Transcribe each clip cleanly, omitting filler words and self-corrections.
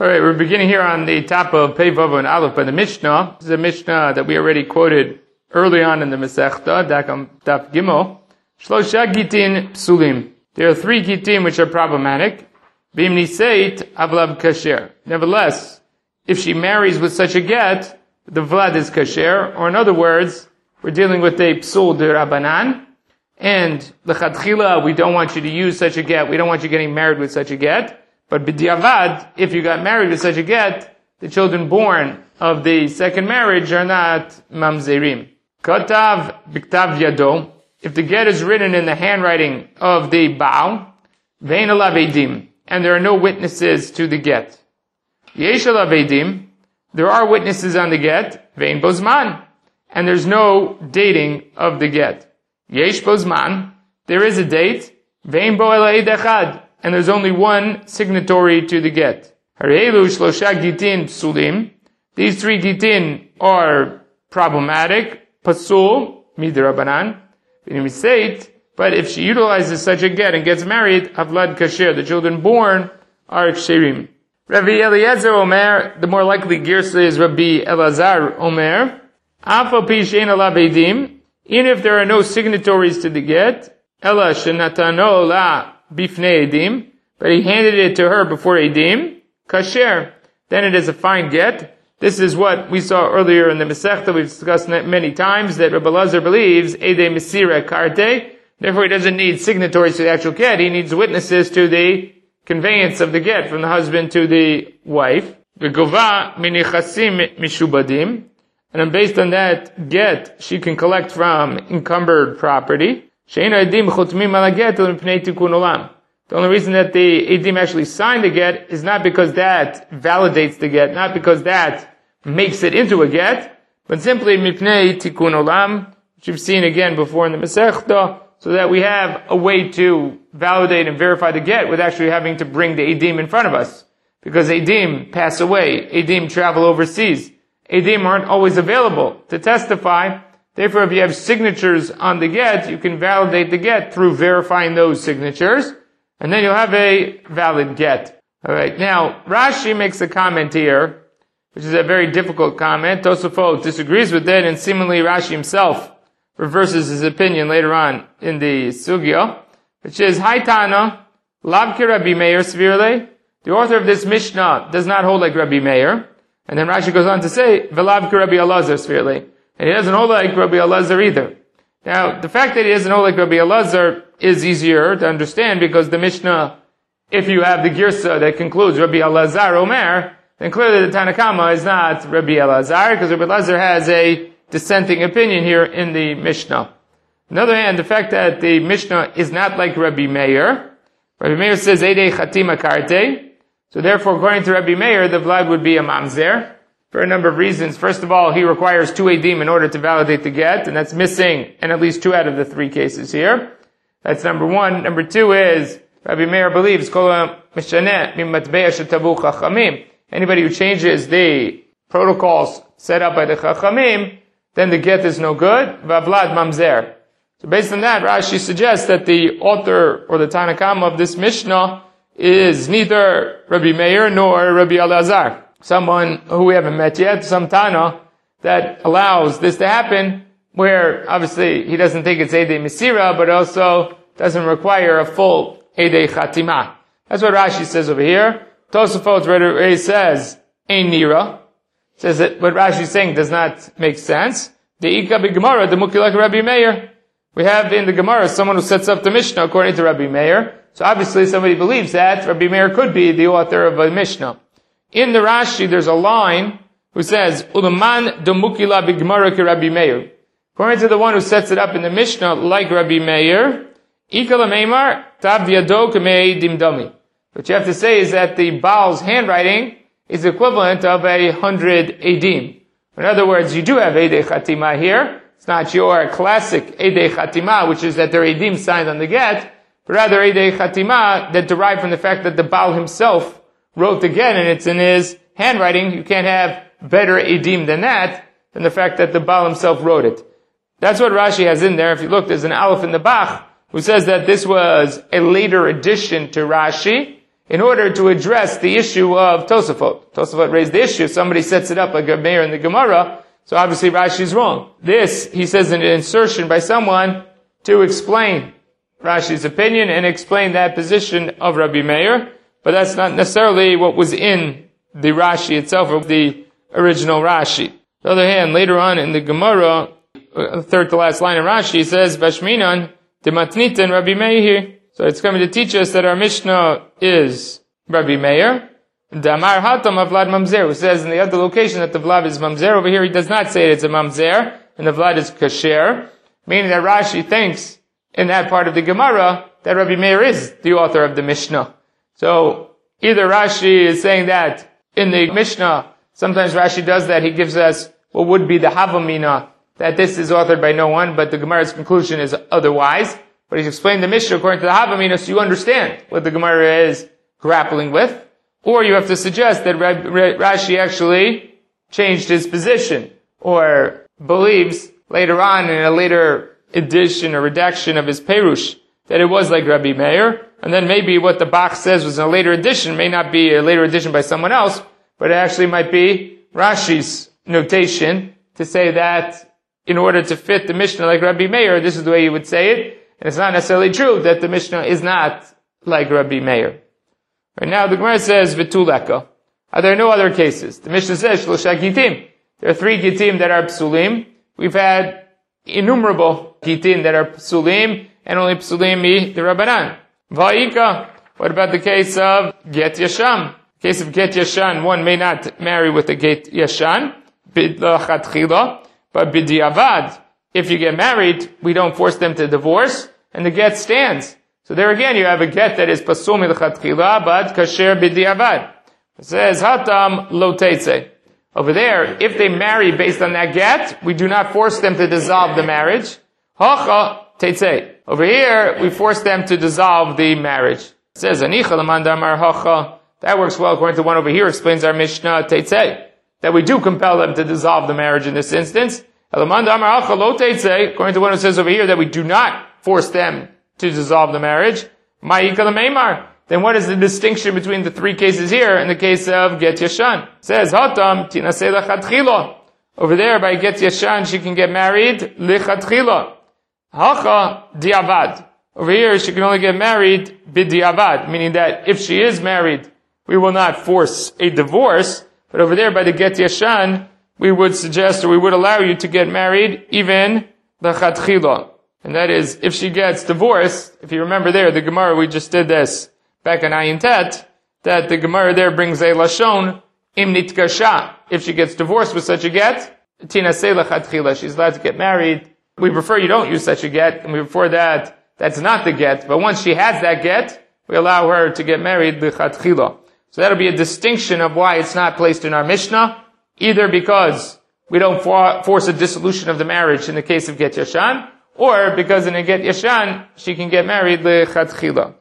All right, we're beginning here on the top of Pei Vav and Aleph by the Mishnah. This is a Mishnah that we already quoted early on in the Masechta, Daf Gimel. Shlosha gitin psulim. There are 3 gitin which are problematic. Bim niseit avlav kasher. Nevertheless, if she marries with such a get, the vlad is kasher, or in other words, we're dealing with a psul de Rabbanan, and l'chadchila, we don't want you to use such a get, we don't want you getting married with such a get. But b'diavad, if you got married with such a get, the children born of the second marriage are not mamzerim. Katav b'ktav yado, if the get is written in the handwriting of the Baal, vein alav edim, and there are no witnesses to the get. Yesh alav edim, there are witnesses on the get, vein bozman, and there's no dating of the get. Yesh bozman, there is a date, vein bo ela eid echad, and there's only one signatory to the get. Harelu shlosha gitin psulim. These 3 gitin are problematic. Pasul, midrabanan. But if she utilizes such a get and gets married, avlad kasher, the children born are ksherim. Rabbi Eliezer Omer, the more likely girsa is Rabbi Elazar Omer. Afal pi shein alav edim, even if there are no signatories to the get, ela shenatano la bifnei edim, but he handed it to her before edim, kasher, then it is a fine get. This is what we saw earlier in the Masechta. We've discussed it many times that Rabbi Elazar believes edei mesira karte. Therefore, he doesn't need signatories to the actual get. He needs witnesses to the conveyance of the get from the husband to the wife. V'gova minichasim mishubadim, and then based on that get, she can collect from encumbered property. She'ena edim chotmim ala get l'mipnei tikun olam. The only reason that the edim actually signed the get is not because that validates the get, not because that makes it into a get, but simply mipnei tikun olam, which you've seen again before in the Masechta, so that we have a way to validate and verify the get with actually having to bring the edim in front of us. Because edim pass away, edim travel overseas, edim aren't always available to testify. Therefore, if you have signatures on the get, you can validate the get through verifying those signatures, and then you'll have a valid get. Alright, now, Rashi makes a comment here, which is a very difficult comment. Tosafot disagrees with it, and seemingly Rashi himself reverses his opinion later on in the Sugya, which is, Haitana, Lav ki Rabbi Meir Svirle. The author of this Mishnah does not hold like Rabbi Meir. And then Rashi goes on to say, Velav ki Rabbi Elazar Svirle. And he doesn't hold like Rabbi Elazar either. Now, the fact that he doesn't hold like Rabbi Elazar is easier to understand because the Mishnah, if you have the Girsa that concludes Rabbi Elazar Omer, then clearly the Tanakama is not Rabbi Elazar, because Rabbi Elazar has a dissenting opinion here in the Mishnah. On the other hand, the fact that the Mishnah is not like Rabbi Meir says, Eidei Chatima Karte, so therefore, according to Rabbi Meir, the Vlad would be a mamzer, for a number of reasons. First of all, he requires 2 edim in order to validate the get, and that's missing in at least 2 out of the 3 cases here. That's number 1. Number 2 is, Rabbi Meir believes, anybody who changes the protocols set up by the Chachamim, then the get is no good. Vavlad mamzer. So based on that, Rashi suggests that the author or the Tanakama of this Mishnah is neither Rabbi Meir nor Rabbi Elazar. Someone who we haven't met yet, some Tana, that allows this to happen, where obviously he doesn't think it's Eidei Mesira, but also doesn't require a full Eidei Chatima. That's what Rashi says over here. Tosafot already says, Ein Nira. Says that what Rashi is saying does not make sense. The Ika b'Gemara, the Mukilak Rabbi Meir. We have in the Gemara someone who sets up the Mishnah according to Rabbi Meir. So obviously somebody believes that Rabbi Meir could be the author of a Mishnah. In the Rashi, there's a line who says, Ulaman demukila b'Gemara ki Rabbi Meir. According to the one who sets it up in the Mishnah, like Rabbi Meir, Ikala Meimar, Tav Yado Kamei Dimdami. What you have to say is that the Baal's handwriting is equivalent of 100 edim. In other words, you do have Eidei Chatima here. It's not your classic Eidei Chatima, which is that there are edim signed on the get, but rather Eidei Chatima that derive from the fact that the Baal himself wrote the get and it's in his handwriting. You can't have better edim than that, than the fact that the Baal himself wrote it. That's what Rashi has in there. If you look, there's an Aleph in the Bach who says that this was a later addition to Rashi, in order to address the issue of Tosafot. Tosafot raised the issue. Somebody sets it up like Rabbi Meir in the Gemara, so obviously Rashi is wrong. This, he says, an insertion by someone to explain Rashi's opinion and explain that position of Rabbi Meir, but that's not necessarily what was in the Rashi itself, or the original Rashi. On the other hand, later on in the Gemara, third to last line of Rashi, he says, Bashminan, Dematnitan Rabbi Meir. So it's coming to teach us that our Mishnah is Rabbi Meir. Damar Hatam of Vlad Mamzer, who says in the other location that the Vlad is Mamzer. Over here he does not say it's a Mamzer, and the Vlad is Kasher, meaning that Rashi thinks in that part of the Gemara that Rabbi Meir is the author of the Mishnah. So either Rashi is saying that in the Mishnah, sometimes Rashi does that, he gives us what would be the Havamina, that this is authored by no one, but the Gemara's conclusion is otherwise. But he's explained the Mishnah according to the Havamina, so you understand what the Gemara is grappling with. Or you have to suggest that Rashi actually changed his position, or believes later on in a later edition or redaction of his Perush that it was like Rabbi Meir, and then maybe what the Bach says was in a later edition may not be a later edition by someone else, but it actually might be Rashi's notation to say that in order to fit the Mishnah like Rabbi Meir, this is the way you would say it. And it's not necessarily true that the Mishnah is not like Rabbi Meir. Right now the Gemara says, Vituleka. Are there no other cases? The Mishnah says, Shlosha Gitim. There are 3 Gitim that are Psulim. We've had innumerable Gitim that are Psulim, and only Psulim mi the Rabbanan. Va'ika. What about the case of Get Yasham? The case of Get Yashan, one may not marry with a Get Yashan, Bidlachatchila, but Bidiavad. If you get married, we don't force them to divorce, and the get stands. So there again, you have a get that is pasul milchatchila, but kasher b'diavad. It says, hatam lo teitze. Over there, if they marry based on that get, we do not force them to dissolve the marriage. Hacha teitze. Over here, we force them to dissolve the marriage. It says, anicha lamanda amar hacha. That works well according to one over here, explains our Mishnah teitze. That we do compel them to dissolve the marriage in this instance. According to one who says over here that we do not force them to dissolve the marriage, then what is the distinction between the 3 cases here and the case of Get Yashan? It says, Hatam tinaseh lechatchila. Over there, by Get Yashan, she can get married lechatchila. Hacha diavad. Over here, she can only get married bidiavad, meaning that if she is married, we will not force a divorce. But over there, by the Get Yashan, we would suggest, or we would allow you to get married even lechatchila. And that is, if she gets divorced, if you remember there, the Gemara, we just did this back in Ayin Tet, that the Gemara there brings a Lashon, im nitkasha. If she gets divorced with such a get, tinaseh lechatchila, she's allowed to get married. We prefer you don't use such a get, and we prefer that that's not the get. But once she has that get, we allow her to get married lechatchila. So that'll be a distinction of why it's not placed in our Mishnah, either because we don't force a dissolution of the marriage in the case of Get Yashan, or because in a Get Yashan, she can get married lechatchila.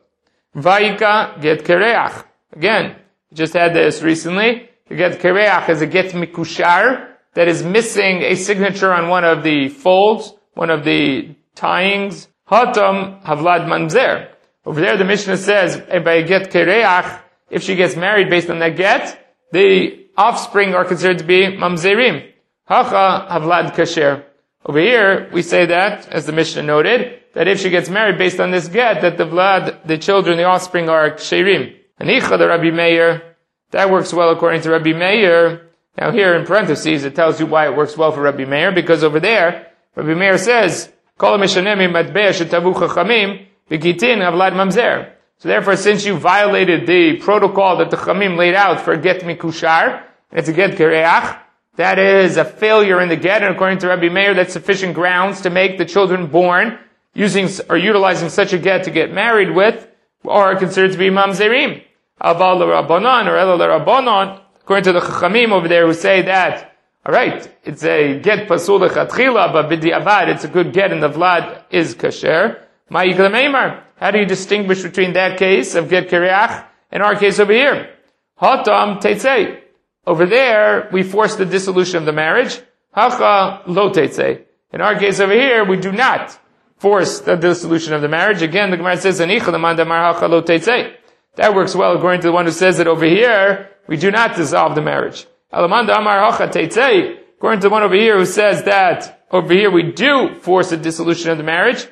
Vayika Get Kereach. Again, we just had this recently. The Get Kereach is a Get Mikushar that is missing a signature on one of the folds, one of the tyings. Hatam Havlad Mamzer. Over there the Mishnah says, by a Get Kereach, if she gets married based on that get, the offspring are considered to be Mamzerim. Hacha Havlad Kasher. Over here, we say that, as the Mishnah noted, that if she gets married based on this get, that the Vlad, the children, the offspring are Ksherim. Anicha the Rabbi Meir, that works well according to Rabbi Meir. Now here in parentheses, it tells you why it works well for Rabbi Meir, because over there, Rabbi Meir says, Kol mishanem matbeh shetavu chachamim, v'gitin havlad mamzer. So therefore, since you violated the protocol that the Chamim laid out for get mikushar, and it's a get kereach, that is a failure in the get, and according to Rabbi Meir, that's sufficient grounds to make the children born using or utilizing such a get to get married with, are considered to be mamzerim. Aval l'Rabbanan or Ela l'Rabbanan, according to the Chachamim over there who say that, alright, it's a get pasul lechatchila, but b'diavad, it's a good get and the vlad is kasher. Ma'ikla meimar. How do you distinguish between that case of get kereach and our case over here? Hatam teitzei. Over there, we force the dissolution of the marriage. Hacha lo teitzei. In our case over here, we do not force the dissolution of the marriage. Again, the Gemara says, Anicha l'man damar hacha lo teitzei. That works well according to the one who says that over here, we do not dissolve the marriage. According to the one over here who says that over here we do force a dissolution of the marriage.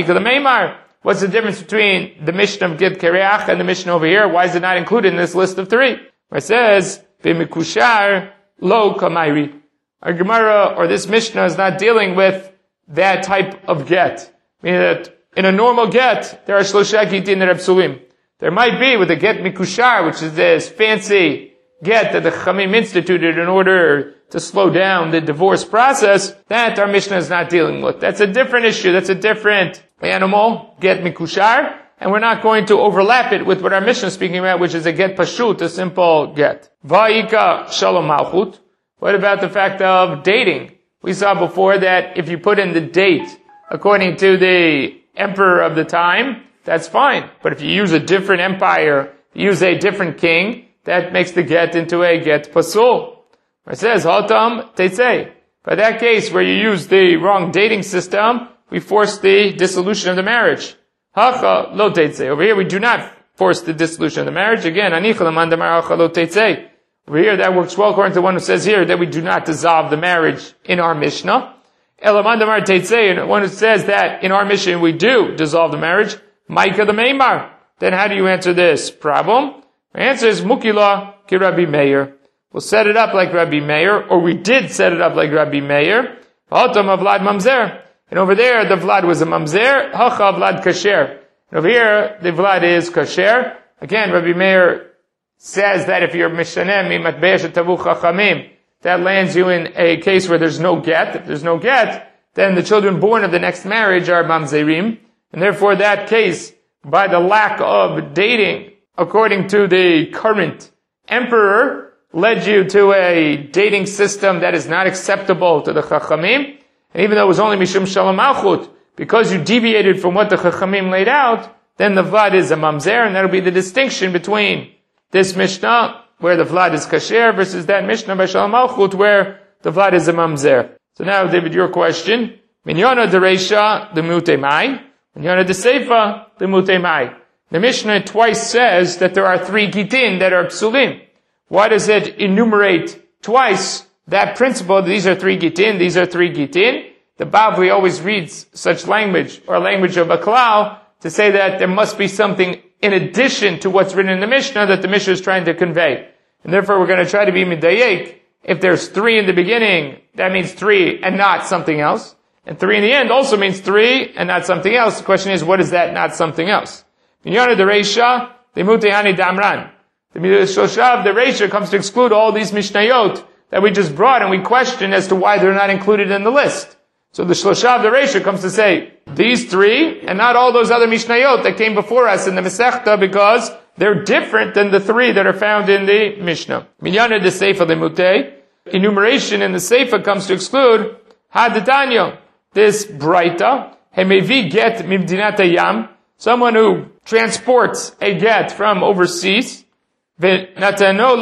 What's the difference between the Mishnah of Get Kereach and the Mishnah over here? Why is it not included in this list of three? It says, B'mikushar lo kamairi. Our Gemara, or this Mishnah, is not dealing with that type of get. Meaning that in a normal get, there are shlosha gitin that are psulim. There might be with a get mikushar, which is this fancy get that the Chachamim instituted in order to slow down the divorce process, that our Mishnah is not dealing with. That's a different issue. That's a different animal, get mikushar, and we're not going to overlap it with what our Mishnah is speaking about, which is a get pashut, a simple get. Va'ika shalom malchut. What about the fact of dating? We saw before that if you put in the date according to the emperor of the time, that's fine. But if you use a different empire, use a different king, that makes the get into a get pasul. It says, Hatam Teitzei. By that case, where you use the wrong dating system, we force the dissolution of the marriage. Hacha lo Teitzei. Over here, we do not force the dissolution of the marriage. Again, Anicha lamandamar hacha lo Teitzei. Over here, that works well according to the one who says here that we do not dissolve the marriage in our Mishnah. Elamandamar Teitzei, and one who says that in our Mishnah we do dissolve the marriage. Maika the Meimar. Then how do you answer this problem? The answer is Mukila ki Rabbi Meir. We'll set it up like Rabbi Meir, or we did set it up like Rabbi Meir. Hatam of Vlad Mamzer. And over there, the Vlad was a Mamzer. Hacha Vlad Kasher. And over here, the Vlad is Kasher. Again, Rabbi Meir says that if you're Mishanem, Mimatbesh Tavu Chachamim, that lands you in a case where there's no get. If there's no get, then the children born of the next marriage are Mamzerim. And therefore that case, by the lack of dating, according to the current emperor, led you to a dating system that is not acceptable to the Chachamim. And even though it was only Mishum Shalom Malchut, because you deviated from what the Chachamim laid out, then the Vlad is a Mamzer, and that'll be the distinction between this Mishnah, where the Vlad is Kasher, versus that Mishnah by Shalom Malchut, where the Vlad is a Mamzer. So now, David, your question. Minyana de Reisha, the Mute Mai. Minyana de Seifa, the Mute Mai. The Mishnah twice says that there are three Gitin that are Psulim. Why does it enumerate twice that principle? These are three Gitin, these are three Gitin. The Bavli always reads such language, or language of Baklal, to say that there must be something in addition to what's written in the Mishnah that the Mishnah is trying to convey. And therefore we're going to try to be Midayek. If there's three in the beginning, that means three and not something else. And three in the end also means three and not something else. The question is, what is that not something else? Minyana de Reisha, the Mutehani Damran. The Shoshav, the Reisha, comes to exclude all these Mishnayot that we just brought and we question as to why they're not included in the list. So the Shoshav, the Reisha, comes to say, these three, and not all those other Mishnayot that came before us in the Masechta, because they're different than the three that are found in the Mishnah. Minyana de Seifa, the Muteh. Enumeration in the Seifa comes to exclude Hadatanyo, this Braita, Hemevi get Mimdinat Yam, someone who transports a get from overseas. He hands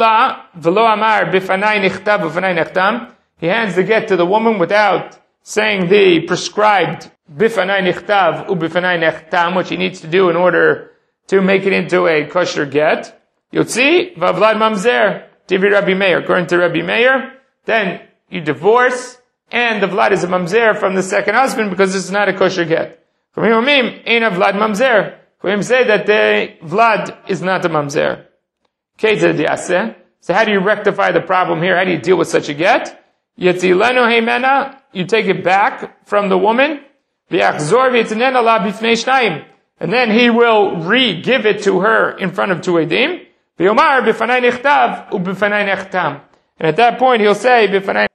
the get to the woman without saying the prescribed bifanai nichtav ubifanai nechtam, which he needs to do in order to make it into a kosher get. Yotzi vavlad mamzer divi Rabbi Meir. According to Rabbi Meir, then you divorce, and the vlad is a mamzer from the second husband because this is not a kosher get. Chachamim ain't a vlad mamzer. Chachamim say that the vlad is not a mamzer. So how do you rectify the problem here? How do you deal with such a get? You take it back from the woman, and then he will re-give it to her in front of two edim. And at that point he'll say,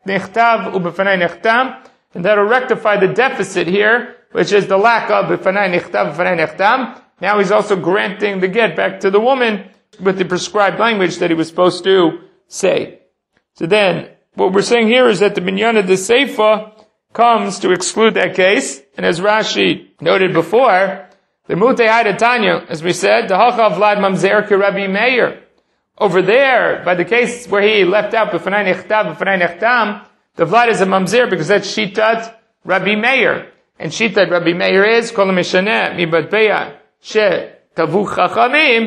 and that'll rectify the deficit here, which is the lack of Now he's also granting the get back to the woman with the prescribed language that he was supposed to say. So then, what we're saying here is that the Minyana de Seifa comes to exclude that case, and as Rashi noted before, the Mutei Hadatanya, as we said, the Hacha Vlad Mamzer ki Rabbi Meir. Over there, by the case where he left out B'fanai Nechtav, B'fanai Nechtam, the Vlad is a Mamzer because that's Shitat Rabbi Meir. And Shitat Rabbi Meir is, Kol Mishaneh, Mi Batbeya, She Tavu Chachamim,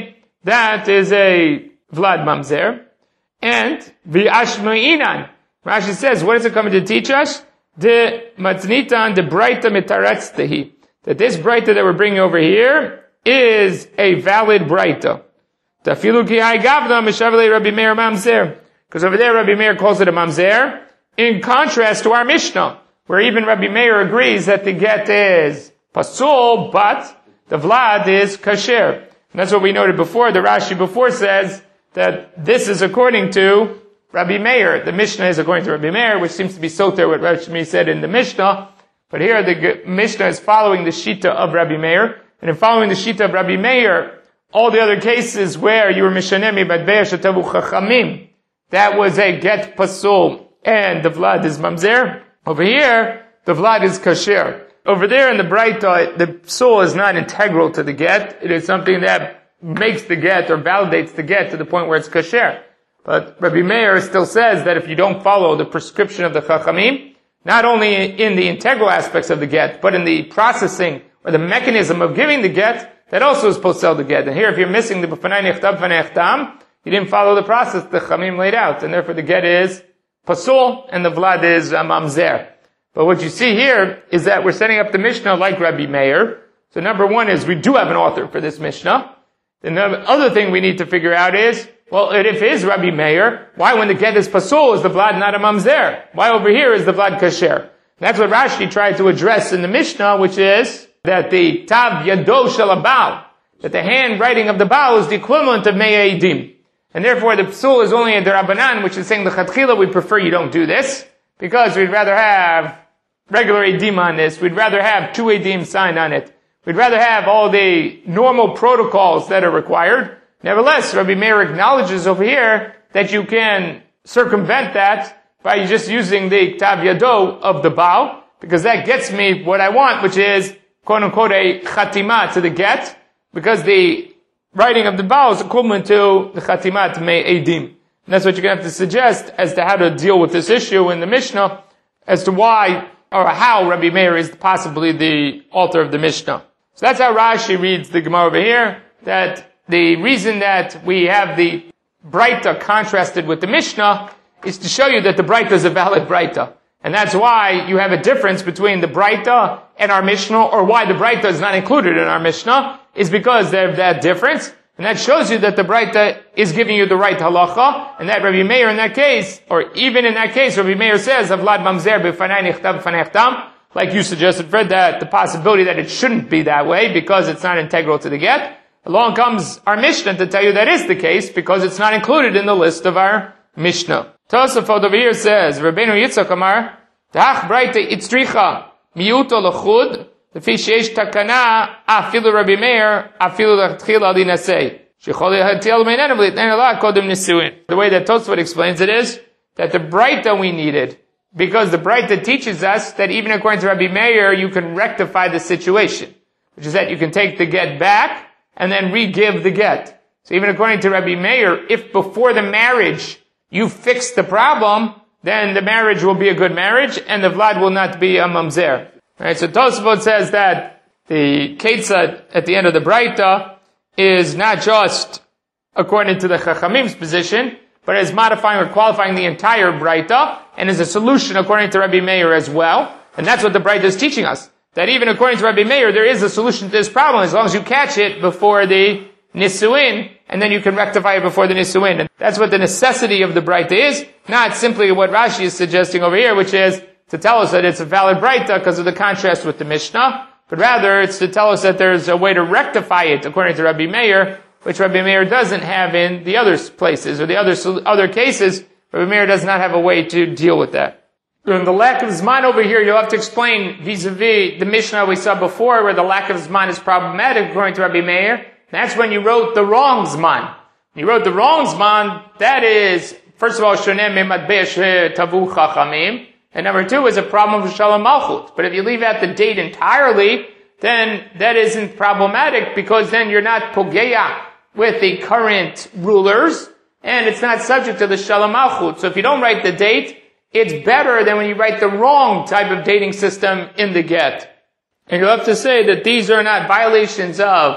that is a Vlad Mamzer. And V'ashma'inan. Rashi says, what is it coming to teach us? The matnitan, the braita mitaretztehi. That this braita that we're bringing over here is a valid braita. Tafilu ki hai gavna mishavle Rabbi Meir mamzer. Because over there Rabbi Meir calls it a mamzer. In contrast to our Mishnah, where even Rabbi Meir agrees that the get is pasul, but the vlad is kasher. And that's what we noted before. The Rashi before says that this is according to Rabbi Meir. The Mishnah is according to Rabbi Meir, which seems to be soter what Rabbi said in the Mishnah. But here the Mishnah is following the Shita of Rabbi Meir. And in following the Shita of Rabbi Meir, all the other cases where you were mishanemi badbeya shatavu chachamim, that was a get pasul, and the vlad is mamzer. Over here, the vlad is kasher. Over there in the Braita, the psul is not integral to the get. It is something that makes the get or validates the get to the point where it's kasher. But Rabbi Meir still says that if you don't follow the prescription of the chachamim, not only in the integral aspects of the get, but in the processing or the mechanism of giving the get, that also is posel the get. And here, if you're missing the b'fanai nechtav b'fanai echtam, you didn't follow the process the chachamim laid out, and therefore the get is pasul and the vlad is mamzer. But what you see here is that we're setting up the Mishnah like Rabbi Meir. So number one is we do have an author for this Mishnah. The other thing we need to figure out is, well, if it is Rabbi Meir, why when the get is pasul is the vlad not a mamzer? Why over here is the vlad kasher? That's what Rashi tried to address in the Mishnah, which is that the tav yado shel habal, that the handwriting of the Baal is the equivalent of mei edim. And therefore the psul is only a derabanan, which is saying the chatchila we prefer you don't do this, because we'd rather have regular edim on this. We'd rather have 2 edim signed on it. We'd rather have all the normal protocols that are required. Nevertheless, Rabbi Meir acknowledges over here that you can circumvent that by just using the tav yado of the Baal, because that gets me what I want, which is, quote unquote, a chatima to the get, because the writing of the Baal is equivalent to the chatimat mei edim. And that's what you're going to have to suggest as to how to deal with this issue in the Mishnah, as to why or how Rabbi Meir is possibly the author of the Mishnah. So that's how Rashi reads the Gemara over here, that the reason that we have the Braita contrasted with the Mishnah is to show you that the Braita is a valid Braita. And that's why you have a difference between the Braita and our Mishnah, or why the Braita is not included in our Mishnah, is because they have that difference. And that shows you that the Braita is giving you the right halacha, and that Rabbi Meir in that case, or even in that case, Rabbi Meir says, Avlad mamzer b'fanai nichtav b'fanai echtam, like you suggested, Fred, that the possibility that it shouldn't be that way because it's not integral to the get. Along comes our Mishnah to tell you that is the case because it's not included in the list of our Mishnah. Tosafot over here says, Rabbeinu Yitzchak Amar, Ta'ach Braita itzricha miuto l'chud, Lefi sheish takana, afilu Rabbi Meir, afilu l'chtchil al dinasei. Shechol yehatiel meinenem l'itnen ala kodem nisuin. The way that Tosafot explains it is that the Braita we needed, because the Braita teaches us that even according to Rabbi Meir, you can rectify the situation, which is that you can take the get back and then re-give the get. So even according to Rabbi Meir, if before the marriage you fix the problem, then the marriage will be a good marriage and the vlad will not be a mamzer. Right? So Tosafot says that the ketzad at the end of the Braita is not just according to the Chachamim's position, but is modifying or qualifying the entire Braita, and is a solution according to Rabbi Meir as well. And that's what the Braita is teaching us. That even according to Rabbi Meir, there is a solution to this problem as long as you catch it before the Nisuin, and then you can rectify it before the Nisuin. And that's what the necessity of the Braita is, not simply what Rashi is suggesting over here, which is to tell us that it's a valid Braita because of the contrast with the Mishnah, but rather it's to tell us that there's a way to rectify it according to Rabbi Meir, which Rabbi Meir doesn't have in the other places, or the other cases. Rabbi Meir does not have a way to deal with that. In the lack of Zman over here, you'll have to explain vis-a-vis the Mishnah we saw before, where the lack of Zman is problematic according to Rabbi Meir. That's when you wrote the wrong Zman. When you wrote the wrong Zman, that is, first of all, shonem me'matbeh tavu chachamim, and number two is a problem of Shalom Malchut. But if you leave out the date entirely, then that isn't problematic, because then you're not pogeya with the current rulers, and it's not subject to the Shalom Malchut. So if you don't write the date, it's better than when you write the wrong type of dating system in the get. And you'll have to say that these are not violations of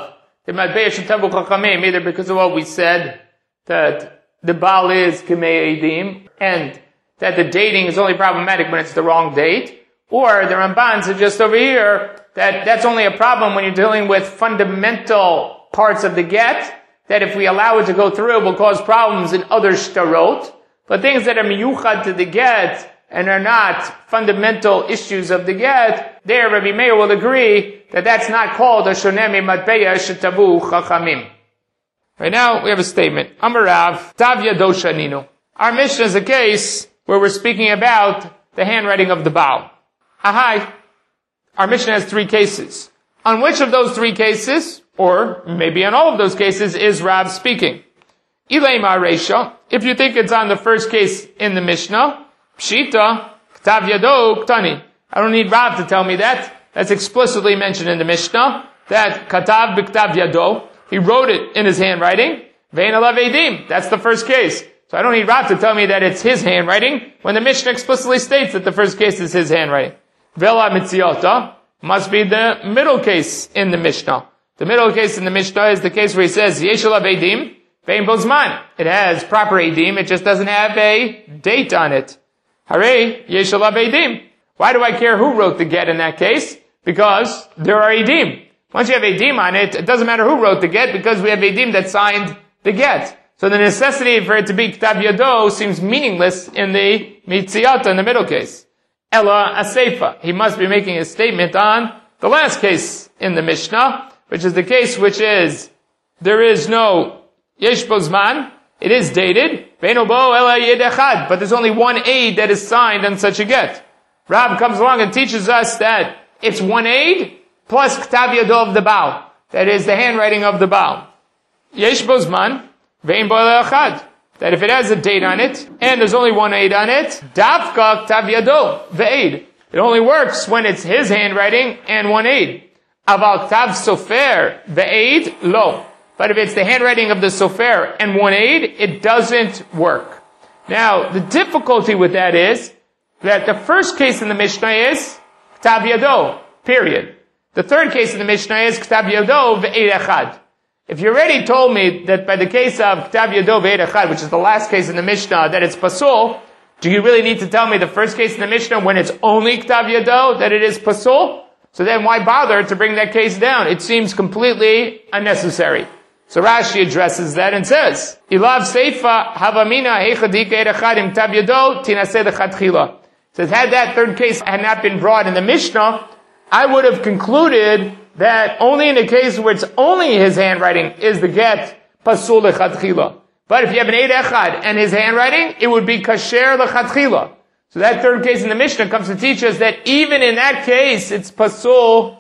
Either because of what we said, that the Baal is Kemei Eidim, and that the dating is only problematic when it's the wrong date, or the Ramban said just over here that that's only a problem when you're dealing with fundamental parts of the get, that if we allow it to go through, it will cause problems in other shtarot. But things that are miyuchad to the get and are not fundamental issues of the get, there Rabbi Meir will agree that that's not called a shoneh mimatbeya shetavu chachamim. Right now, we have a statement. Amarav, Tav Yado Shaninu. Our Mishnah is a case where we're speaking about the handwriting of the Baal. Ahai. Our Mishnah has 3 cases. On which of those 3 cases, or maybe on all of those cases, is Rav speaking? Ilay Ma'aresha, if you think it's on the first case in the Mishnah, Pshita, Ktav Yado Ktani. I don't need Rav to tell me that. That's explicitly mentioned in the Mishnah, that Katav B'Ktav Yado, he wrote it in his handwriting. Ve'en alav eidim. That's the first case. So I don't need Rav to tell me that it's his handwriting, when the Mishnah explicitly states that the first case is his handwriting. Ve'la mitziota must be the middle case in the Mishnah. The middle case in the Mishnah is the case where he says, Yesh alav eidim, ve'en bozman. It has proper eidim, it just doesn't have a date on it. Hare, yesh alav eidim. Why do I care who wrote the get in that case? Because there are eidim. Once you have eidim on it, it doesn't matter who wrote the get, because we have eidim that signed the get. So the necessity for it to be Ktav Yado seems meaningless in the Mitziyata, in the middle case. Ella Aseifa. He must be making a statement on the last case in the Mishnah, which is the case which is, there is no Yesh Bozman, it is dated, Ve'eno bo ela yed echad, but there's only one aid that is signed on such a get. Rab comes along and teaches us that it's one aid plus Ktav Yado of the Baal. That is the handwriting of the Baal. Yesh Bozman, Ve'en bo ela echad. That if it has a date on it, and there's only one aid on it, Davka Ktav Yado, the aid. It only works when it's his handwriting and one aid. Aval Ktav Sofer, the aid, lo. But if it's the handwriting of the Sofer and one aid, it doesn't work. Now, the difficulty with that is that the first case in the Mishnah is Ktav Yado, period. The third case in the Mishnah is Ktav Yado ve'eid echad. If you already told me that by the case of Ktav Yado ve'eid echad, which is the last case in the Mishnah, that it's pasul, do you really need to tell me the first case in the Mishnah when it's only Ktav Yado that it is pasul? So then why bother to bring that case down? It seems completely unnecessary. So Rashi addresses that and says, Ilav Seifa Havamina Heichadik Eid Echad Im Ktav Yado Tinaseh Lechatchila. Says, had that third case had not been brought in the Mishnah, I would have concluded that only in the case where it's only his handwriting is the get pasul lechatchila. But if you have an eid echad and his handwriting, it would be kasher lechatchila. So that third case in the Mishnah comes to teach us that even in that case, it's pasul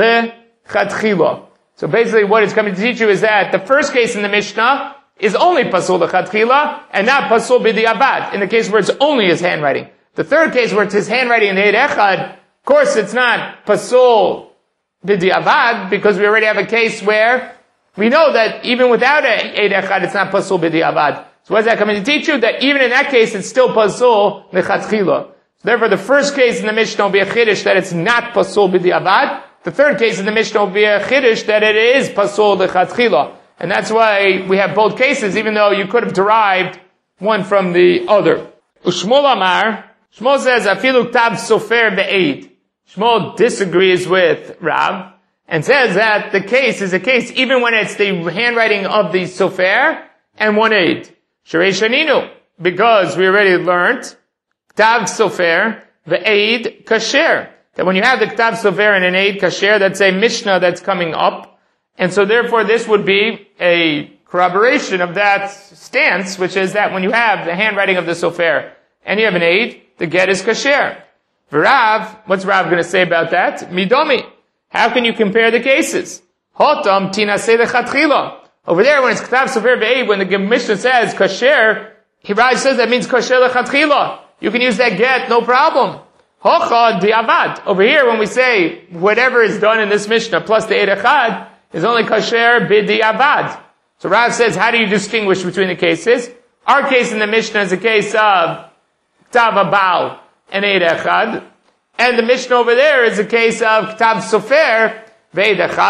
lechatchila. So basically what it's coming to teach you is that the first case in the Mishnah is only pasul lechatchila and not pasul b'diavad, in the case where it's only his handwriting. The third case where it's his handwriting in the eid echad, of course it's not pasul b'diavad, because we already have a case where we know that even without an eid echad, it's not pasul b'diavad. So what is that coming to teach you? That even in that case, it's still pasul lechatchila. So therefore, the first case in the Mishnah will be a chiddush that it's not pasul b'diavad. The third case in the Mishnah will be a chiddush that it is pasul lechatchila. And that's why we have both cases, even though you could have derived one from the other. Ushmol Amar, Shmuel says, afilu ktav sofer be'eid. Shmuel disagrees with Rav and says that the case is a case even when it's the handwriting of the sofer and one aid. Sharei shaninu, because we already learned ktav sofer ve'eid kasher. That when you have the ktav sofer and an aid kasher, that's a Mishnah that's coming up, and so therefore this would be a corroboration of that stance, which is that when you have the handwriting of the sofer and you have an aid, the get is kasher. Rav, what's Rav going to say about that? Midomi. How can you compare the cases? Hotam tinaseh lechatchila. Over there, when it's ktav sofer ve'eid, when the Mishnah says kasher, Rav says that means kasher lechatchila. You can use that get, no problem. Hocha diavad. Over here, when we say whatever is done in this Mishnah plus the eid echad is only kasher b'diavad. So Rav says, how do you distinguish between the cases? Our case in the Mishnah is a case of ktav abal and eid echad, and the Mishnah over there is a case of ktav sofer ve'eid echad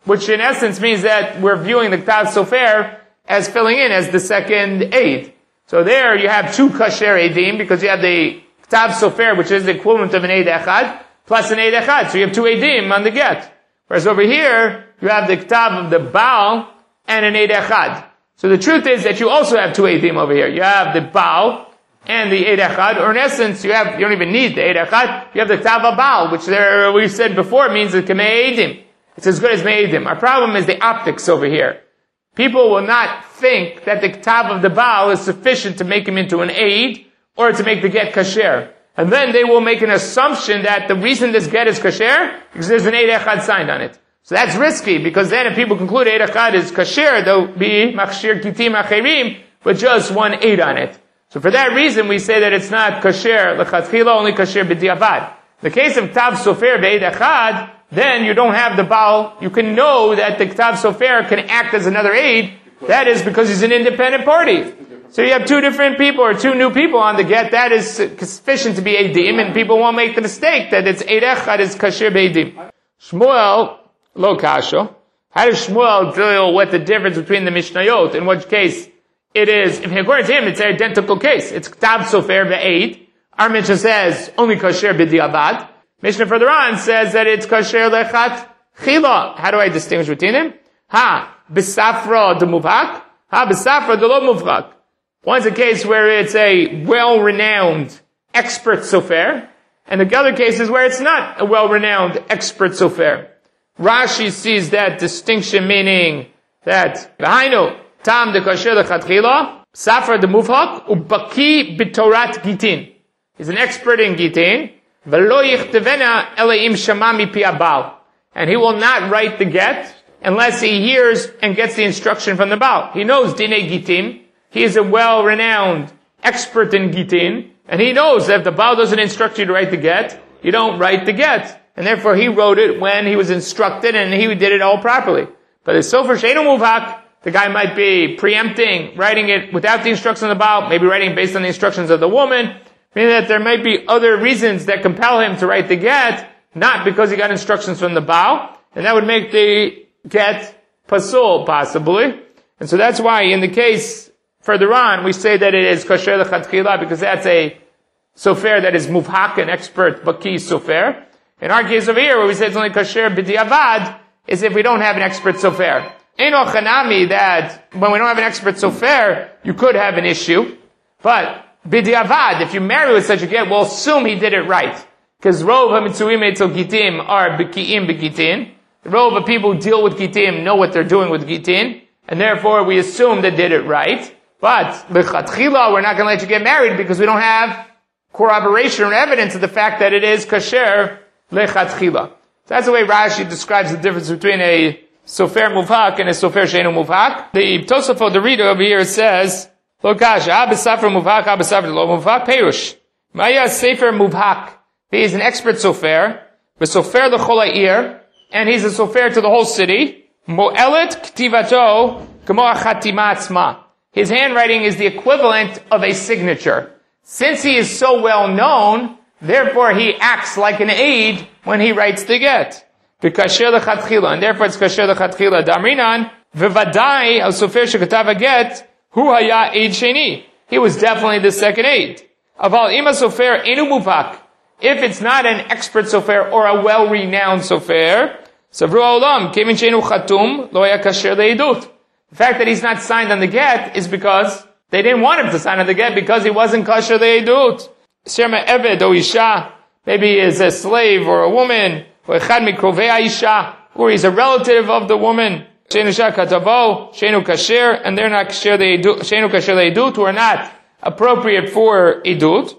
which in essence means that we're viewing the Ktav Sofer as filling in as the second aid. So there you have two kasher edim, because you have the Ktav Sofer, which is the equivalent of an aid echad, plus an aid echad. So you have two edim on the get. Whereas over here, you have the Ktav of the Baal and an aid echad. So the truth is that you also have two edim over here. You have the Baal and the Eid Echad, or in essence, you don't even need the Eid Echad, you have the Ktav Baal, which we've said before means the Kamei Eidim. It's as good as Me'edim. Our problem is the optics over here. People will not think that the Ktav of the Baal is sufficient to make him into an aid, or to make the get kasher. And then they will make an assumption that the reason this get is kasher, because there's an Eid Echad signed on it. So that's risky, because then if people conclude Eid Echad is kasher, they'll be Machshir Kitim Acherim, but just one aid on it. So for that reason, we say that it's not kasher lechatchila, only kasher b'diavad. In the case of Ktav Sofer be'ed echad, then you don't have the Baal. You can know that the Ktav Sofer can act as another aid. That is because he's an independent party. So you have two different people or two new people on the get. That is sufficient to be edim, and people won't make the mistake that it's eid echad is kasher be'edim. Shmuel lo kasho. How does Shmuel deal with the difference between the Mishnayot? In which case it is, if according to him, it's an identical case. It's Ktav Sofer ve'eid. Our Mishnah says only kasher b'diavad. Mishnah further on says that it's kasher lechat chila. How do I distinguish between them? Ha b'safra de muvhak. Ha b'safra de lo muvhak. One's a case where it's a well-renowned expert sofer, and the other case is where it's not a well-renowned expert sofer. Rashi sees that distinction, meaning that v'hainu tam de kasher lechatchila, safra de muvhak, ubaki b'torat gitin. He's an expert in gitin, v'lo yichtevena eleim shamami pi abal, and he will not write the get unless he hears and gets the instruction from the Baal. He knows dinei gitin. He is a well-renowned expert in gitin, and he knows that if the Baal doesn't instruct you to write the get, you don't write the get. And therefore he wrote it when he was instructed, and he did it all properly. But the sofer sheinu muvhak, the guy might be preempting, writing it without the instructions of the Baal, maybe writing based on the instructions of the woman, meaning that there might be other reasons that compel him to write the get, not because he got instructions from the Baal, and that would make the get pasul, possibly. And so that's why in the case further on, we say that it is kasher lechatchila, because that's a sofer that is muvhak, an expert baki sofer. In our case over here, where we say it's only kasher b'diavad, is if we don't have an expert sofer. Eino chanami, that when we don't have an expert sofer, you could have an issue. But b'diavad, if you marry with such a get, we'll assume he did it right. Because rov ha-mitzuim etzel gitim are b'ki'im b'gitin. The rov of people who deal with gitim know what they're doing with gitin, and therefore we assume they did it right. But l'chatchila, we're not going to let you get married because we don't have corroboration or evidence of the fact that it is kasher l'chatchila. So that's the way Rashi describes the difference between a sofer muvhak and a sofer sheinu muvhak. The Tosafot, the reader over here, says, Lo kasha, ha-b'safra muvhak, ha-b'safra lo muvhak, perush. Maya sefer muvhak. He is an expert sofer, v'sofer l'chol ha'ir, and he's a sofer to the whole city. Mo'elet ktivato k'mo ha'chatima atzma. His handwriting is the equivalent of a signature. Since he is so well known, therefore he acts like an aid when he writes the get. Kasher lechatchila, and therefore it's kasher lechatchila. Damrinan v'vadai al sofer shekatav get hu haya aid sheni. He was definitely the second aid. Aval ima sofer enu muvhak. If it's not an expert sofer or a well-renowned sofer, savru olam kevin shenu chatum lo haya kasher leidut. The fact that he's not signed on the get is because they didn't want him to sign on the get because he wasn't kasher leidut. Sherma eved o isha, maybe he is a slave or a woman, or echad mikrovei ha'isha, or he's a relative of the woman. Shenu shah katavo, shenu kasher, and they're not kasher leidut, shenu kasher leidut, who are not appropriate for idut.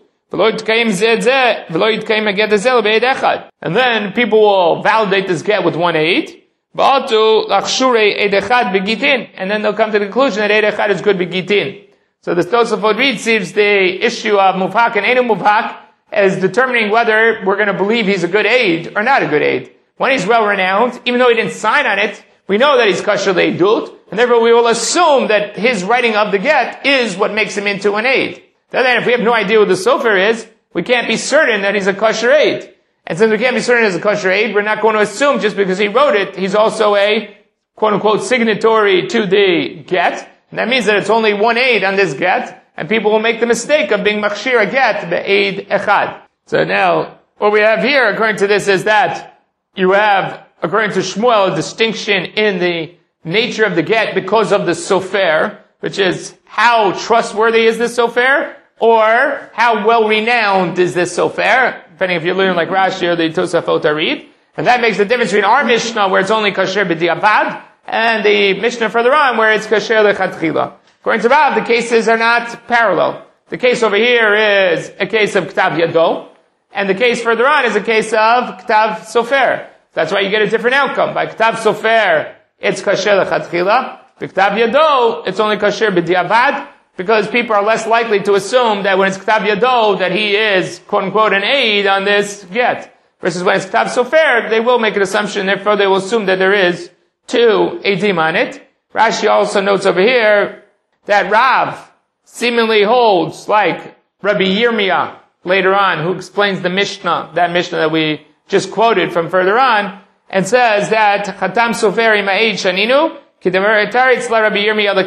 And then people will validate this get with one aid. And then they'll come to the conclusion that eid echad is good b'gitin. So the Tosafot reads sees the issue of muvhak and einu muvhak as determining whether we're going to believe he's a good aid or not a good aid. When he's well renowned, even though he didn't sign on it, we know that he's kasher leidut, and therefore we will assume that his writing of the get is what makes him into an aid. Then if we have no idea what the sofer is, we can't be certain that he's a kasher aid. And since we can't be certain it's a kosher aid, we're not going to assume just because he wrote it, he's also a quote-unquote signatory to the get. And that means that it's only one aid on this get, and people will make the mistake of being machshir a get be'aid echad. So now, what we have here, according to this, is that you have, according to Shmuel, a distinction in the nature of the get because of the sofer, which is how trustworthy is this sofer, or how well-renowned is this sofer, depending if you learn like Rashi or the Tosafot Arid. And that makes the difference between our Mishnah, where it's only kasher b'diavad, and the Mishnah further on, where it's kasher lechatchila. According to Rav, the cases are not parallel. The case over here is a case of Ktav Yado, and the case further on is a case of Ktav Sofer. That's why you get a different outcome. By Ktav Sofer, it's kasher lechatchila. By Ktav Yado, it's only kasher b'diavad, because people are less likely to assume that when it's Ktav Yado, that he is, quote-unquote, an aid on this get. Versus when it's Ktav Sofer, they will make an assumption, therefore they will assume that there is two eidim on it. Rashi also notes over here that Rav seemingly holds, like Rabbi Yirmiyah later on, who explains the Mishnah, that Mishnah that we just quoted from further on, and says that Chatam Sofer ima'ed shaninu, like Rabbi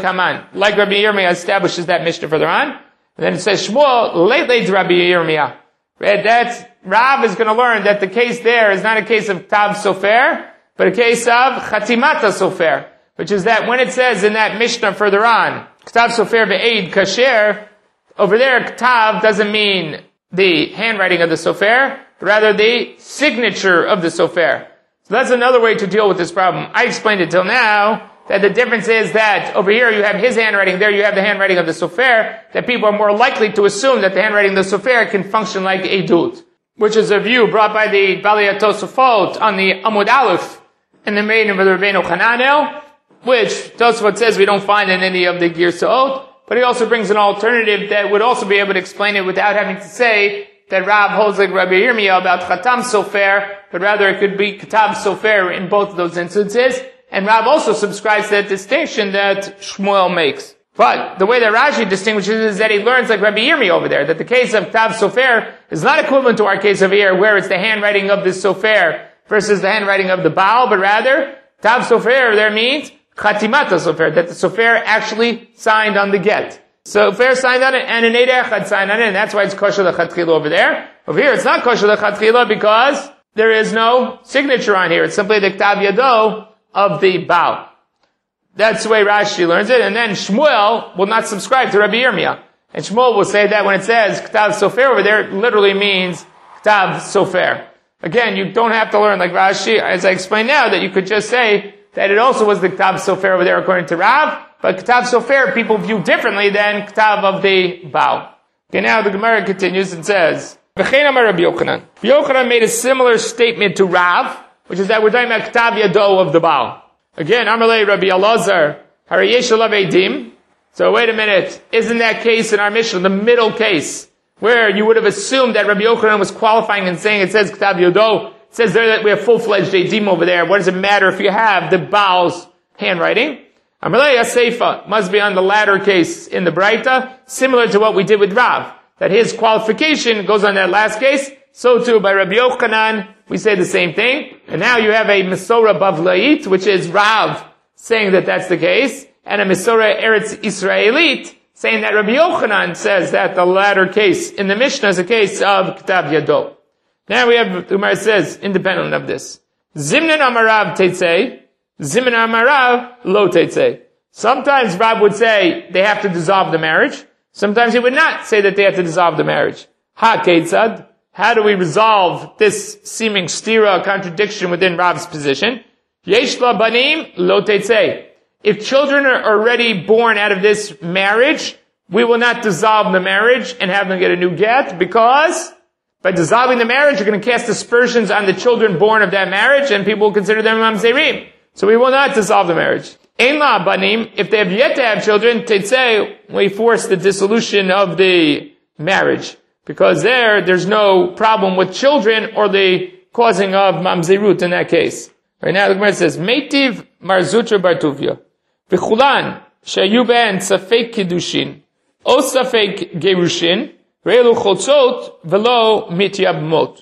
Yirmiyah establishes that Mishnah further on. And then it says, Shmuel, late Rabbi Yirmiyah. That's, Rav is going to learn that the case there is not a case of Ktav Sofer, but a case of Chatimata Sofer, which is that when it says in that Mishnah further on, Ktav Sofer ve'eid kasher, over there, Ktav doesn't mean the handwriting of the Sofer, but rather the signature of the Sofer. So that's another way to deal with this problem. I explained it till now, that the difference is that over here you have his handwriting, there you have the handwriting of the sofer, that people are more likely to assume that the handwriting of the sofer can function like edut, which is a view brought by the Balei Tosafot on the Amud Aleph in the main of the Rabbeinu Hananel, which Tosafot says we don't find in any of the Girsaot, but he also brings an alternative that would also be able to explain it without having to say that Rav holds like Rabbi Yirmiyah about Chatam Sofer, but rather it could be Ktav Sofer in both of those instances. And Rav also subscribes to that distinction that Shmuel makes. But the way that Rashi distinguishes is that he learns like Rabbi Yirmiyah over there, that the case of Ktav Sofer is not equivalent to our case over here, where it's the handwriting of the Sofer versus the handwriting of the Baal, but rather, Ktav Sofer there means Chatimata Sofer, that the Sofer actually signed on the get. Sofer signed on it, and an Eid Echad signed on it, and that's why it's kosher lechatchila over there. Over here, it's not kosher lechatchila because there is no signature on here. It's simply the Ktav Yado of the Baal. That's the way Rashi learns it, and then Shmuel will not subscribe to Rabbi Yirmiyah. And Shmuel will say that when it says Ktav Sofer over there, it literally means Ktav Sofer. Again, you don't have to learn like Rashi, as I explained now, that you could just say that it also was the Ktav Sofer over there according to Rav, but Ktav Sofer people view differently than Ktav of the Baal. Okay, now the Gemara continues and says, V'chein amar Rabbi Yochanan. Rabbi Yochanan made a similar statement to Rav, which is that we're talking about Ktav Yado of the Baal. Again, Amalei Rabbi Elazar, Harayesh Alav Eidim. So wait a minute, isn't that case in our Mishnah, the middle case, where you would have assumed that Rabbi Yochanan was qualifying and saying it says Ktav Yado, it says there that we have full-fledged Eidim over there. What does it matter if you have the Baal's handwriting? Amalei Aseifa must be on the latter case in the Braita, similar to what we did with Rav, that his qualification goes on that last case. So too by Rabbi Yochanan, we say the same thing. And now you have a Mesorah Bavlait, which is Rav saying that that's the case, and a Mesorah Eretz Israelit saying that Rabbi Yochanan says that the latter case in the Mishnah is a case of Ktav Yado. Now we have, the Gemara says, independent of this, Zimnan Amarav Teitzei, Zimnan Amarav Lo Teitzei. Sometimes Rav would say they have to dissolve the marriage. Sometimes he would not say that they have to dissolve the marriage. Ha Keitzad. How do we resolve this seeming stira, contradiction within Rav's position? Yesh la banim lo teitzei. If children are already born out of this marriage, we will not dissolve the marriage and have them get a new get, because by dissolving the marriage, you're going to cast aspersions on the children born of that marriage, and people will consider them mamzerim. So we will not dissolve the marriage. Ein la banim, if they have yet to have children, teitzei, we force the dissolution of the marriage. Because there's no problem with children or the causing of mamzerut in that case. Right now the Gemara says, Meitiv Marzutra Bartuvia. V'chulan, shayu ben safek kiddushin, o safek gerushin, re'elu chotzot, velo mityabmot.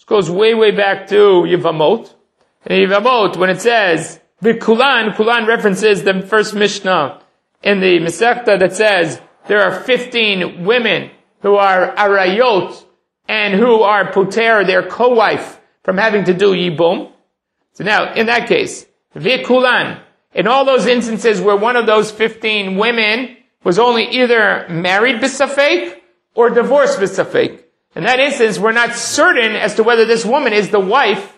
goes way, way back to Yevamot. And Yevamot, when it says, V'kulan, Kulan references the first Mishnah in the Masechta that says, there are 15 women who are arayot and who are puter, their co-wife, from having to do yibum. So now, in that case, V'kulan, in all those instances where one of those 15 women was only either married b'safek or divorced b'safek. In that instance, we're not certain as to whether this woman is the wife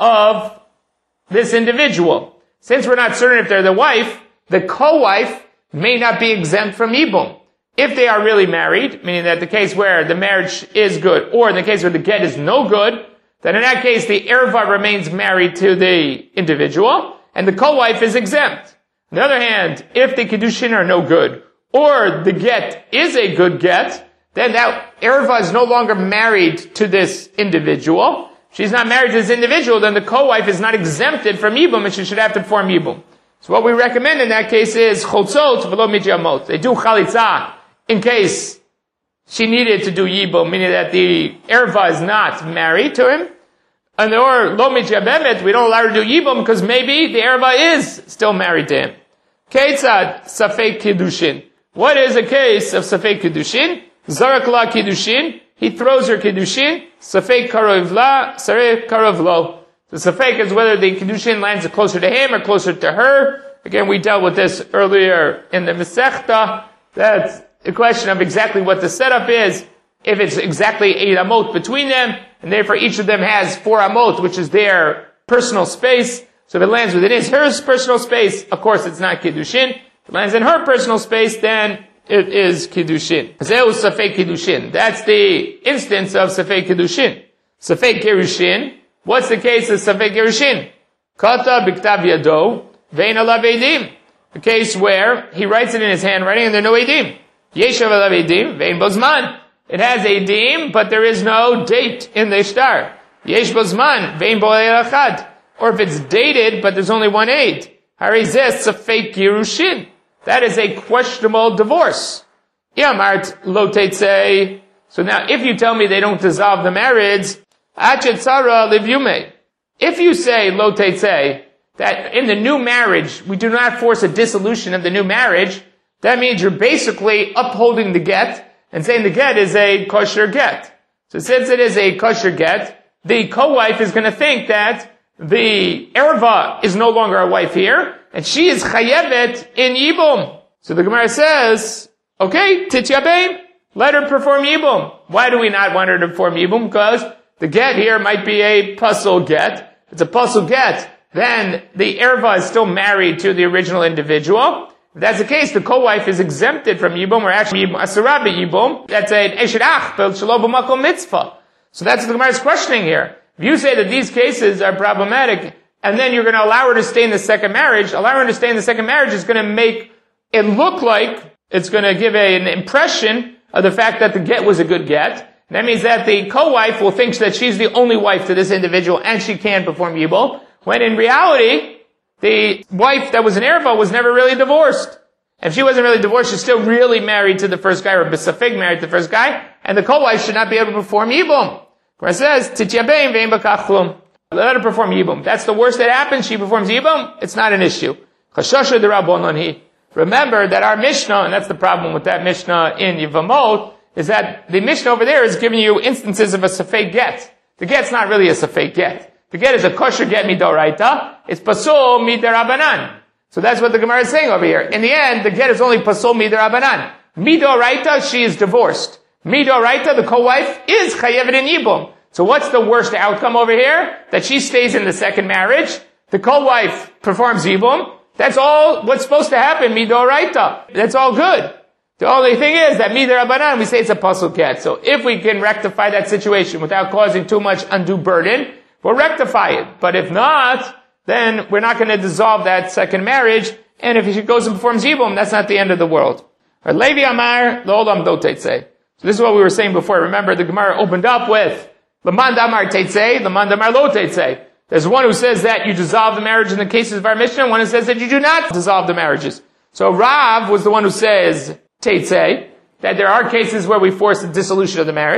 of this individual. Since we're not certain if they're the wife, the co-wife may not be exempt from yibum. If they are really married, meaning that the case where the marriage is good, or in the case where the get is no good, then in that case the erva remains married to the individual, and the co-wife is exempt. On the other hand, if the kiddushin are no good, or the get is a good get, then that erva is no longer married to this individual. She's not married to this individual, then the co-wife is not exempted from yibum, and she should have to perform yibum. So what we recommend in that case is chotzot v'lo mijamot. They do chalitza in case she needed to do yibum, meaning that the erva is not married to him. And or lo mijabemet, we don't allow her to do yibum because maybe the erva is still married to him. Keitzad safek kiddushin. What is a case of safek kiddushin? Zarak la kiddushin. He throws her kiddushin. Safek karov la, sareh karov lo. The safek is whether the kiddushin lands closer to him or closer to her. Again, we dealt with this earlier in the Masechta. That's the question of exactly what the setup is. If it's exactly 8 amot between them, and therefore each of them has 4 amot, which is their personal space. So if it lands within her personal space, of course it's not kiddushin. If it lands in her personal space, then it is kiddushin. Zeu safek kiddushin. That's the instance of safek kiddushin. Safek gerushin. What's the case of safek gerushin? Kata b'ktav yado vein alav edim. A case where he writes it in his handwriting and there are no edim. Yeshav alav edim vein bozman. It has edim, but there is no date in the shtar. Yesh bozman vein bo echad. Or if it's dated, but there's only one aid. Harizeh safek gerushin. That is a questionable divorce. Yamart lo teitzei. So now, if you tell me they don't dissolve the marriage, achet tzara livyume. If you say lo teitzei, that in the new marriage, we do not force a dissolution of the new marriage, that means you're basically upholding the get and saying the get is a kosher get. So since it is a kosher get, the co-wife is going to think that the erva is no longer a wife here, and she is chayevet in yibum. So the Gemara says, okay, tityabeim, let her perform yibum. Why do we not want her to perform yibum? Because the get here might be a pasul get. It's a pasul get. Then the erva is still married to the original individual. If that's the case, the co-wife is exempted from yibum, or actually asura yibum. That's an eshet achbel shelo b'makom mitzvah. So that's what the Gemara is questioning here. If you say that these cases are problematic, and then you're going to allow her to stay in the second marriage, allowing her to stay in the second marriage is going to make it look like it's going to give an impression of the fact that the get was a good get. That means that the co-wife will think that she's the only wife to this individual and she can perform yibum, when in reality, the wife that was an erva was never really divorced. If she wasn't really divorced, she's still really married to the first guy, or besafig married to the first guy, and the co-wife should not be able to perform yibum. Where it says, Tityabeim ve'im bakachlum. Let her perform yibum. That's the worst that happens. She performs yibum. It's not an issue. Chashasha d'Rabbanan hi. Remember that our Mishnah, and that's the problem with that Mishnah in Yevamot, is that the Mishnah over there is giving you instances of a safek get. The get's not really a safek get. The get is a kosher get midoraita. It's pasul midarabanan. So that's what the Gemara is saying over here. In the end, the get is only pasul midarabanan. Midoraita, she is divorced. Midoraita, the co-wife, is chayevet in yibum. So what's the worst outcome over here? That she stays in the second marriage. The co-wife performs yibum. That's all what's supposed to happen, midoraita. That's all good. The only thing is that midarabanan, we say it's a pasul get. So if we can rectify that situation without causing too much undue burden, we'll rectify it. But if not, then we're not going to dissolve that second marriage. And if she goes and performs yibum, that's not the end of the world. Levi Amar, L'olam do teitzei. So this is what we were saying before. Remember, the Gemara opened up with L'man damar teitzei, L'man damar lo teitzei. There's one who says that you dissolve the marriage in the cases of our Mishnah, and one who says that you do not dissolve the marriages. So Rav was the one who says teitzei, that there are cases where we force the dissolution of the marriage.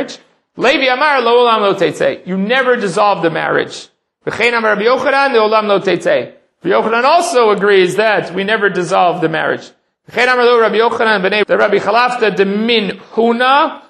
Levi Amar lo olam lo tetzei. You never dissolve the marriage. V'chein Amar Rabbi Yochanan lo olam lo tetzei. Rabbi Yochanan also agrees that we never dissolve the marriage. V'chein Amar lo Rabbi Yochanan b'nei the Rabbi Chalafta de min huna,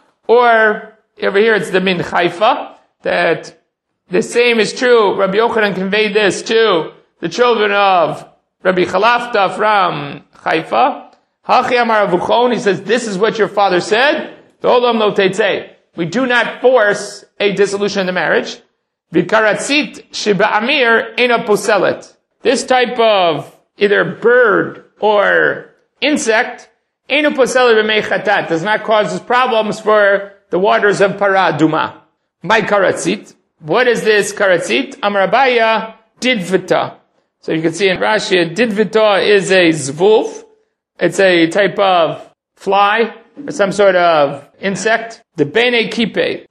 or over here it's the min Haifa, that the same is true. Rabbi Yochanan conveyed this to the children of Rabbi Chalafta from Haifa. Hachi Amar Avuchon, he says, this is what your father said. Olam lo tetzei. We do not force a dissolution of the marriage. V'karatzit shiba amir ena poselet. This type of either bird or insect, ena poselet b'mei chatat, does not cause problems for the waters of Para Aduma. My karatzit. What is this karatzit? Amar Abaya didvita. So you can see in Rashi, didvita is a zvulf. It's a type of fly or some sort of insect. The bene kipe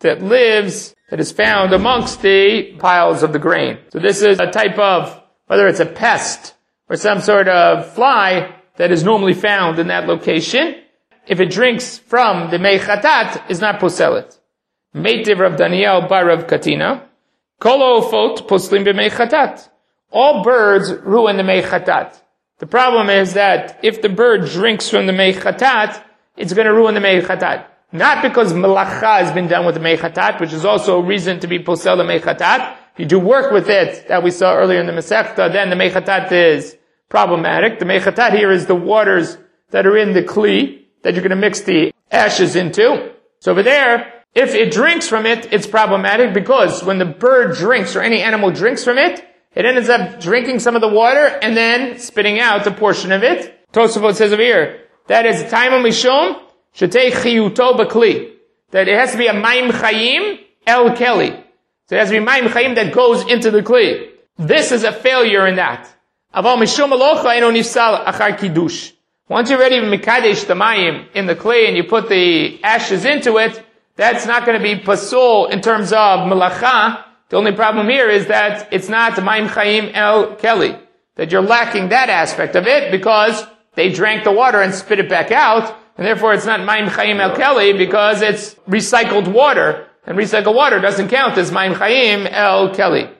that is found amongst the piles of the grain. So this is a type of, whether it's a pest or some sort of fly that is normally found in that location. If it drinks from the mei chatat, is not poselet. Meitiv Rav Daniel bar Rav Katina. Kolo ofot poslim b'mei chatat. All birds ruin the mei chatat. The problem is that if the bird drinks from the mei chatat, it's going to ruin the mei chatat. Not because malacha has been done with the mei chatat, which is also a reason to be posel the mei chatat. If you do work with it, that we saw earlier in the Masechta, then the mei chatat is problematic. The mei chatat here is the waters that are in the kli, that you're going to mix the ashes into. So over there, if it drinks from it, it's problematic because when the bird drinks or any animal drinks from it, it ends up drinking some of the water and then spitting out a portion of it. Tosafot says over here, that is time of mishum, shetei chiyuto b'kli. That it has to be a maim chayim el keli. So it has to be maim chayim that goes into the kli. This is a failure in that. Aval mishum alocha eno nifsal achar kiddush. Once you're ready to mikadesh the mayim in the kli and you put the ashes into it, that's not going to be pasul in terms of melacha. The only problem here is that it's not Maim Chaim El Keli. That you're lacking that aspect of it because they drank the water and spit it back out, and therefore it's not Maim Chaim El Keli because it's recycled water, and recycled water doesn't count as Maim Chaim El Keli.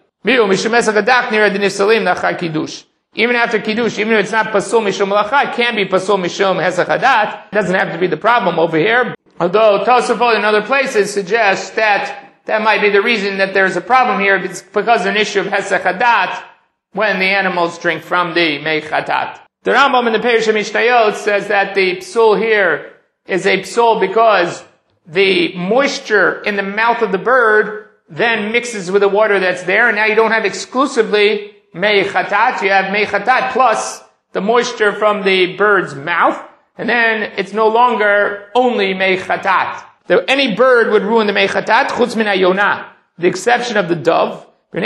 Even after Kiddush, even if it's not Pasul Mishum Malacha, it can be Pasul Mishum Hesach Hadat. It doesn't have to be the problem over here. Although Tosafot in other places suggests that might be the reason that there's a problem here. It's because of an issue of Hesach Hadat when the animals drink from the Mei Chatat. The Rambam in the Perish HaMishnayot says that the psul here is a psul because the moisture in the mouth of the bird then mixes with the water that's there, and now you don't have exclusively Mei Chatat, you have Mei Chatat plus the moisture from the bird's mouth, and then it's no longer only Mei Chatat. Any bird would ruin the mei chatat, chutz min hayonah, the exception of the dove,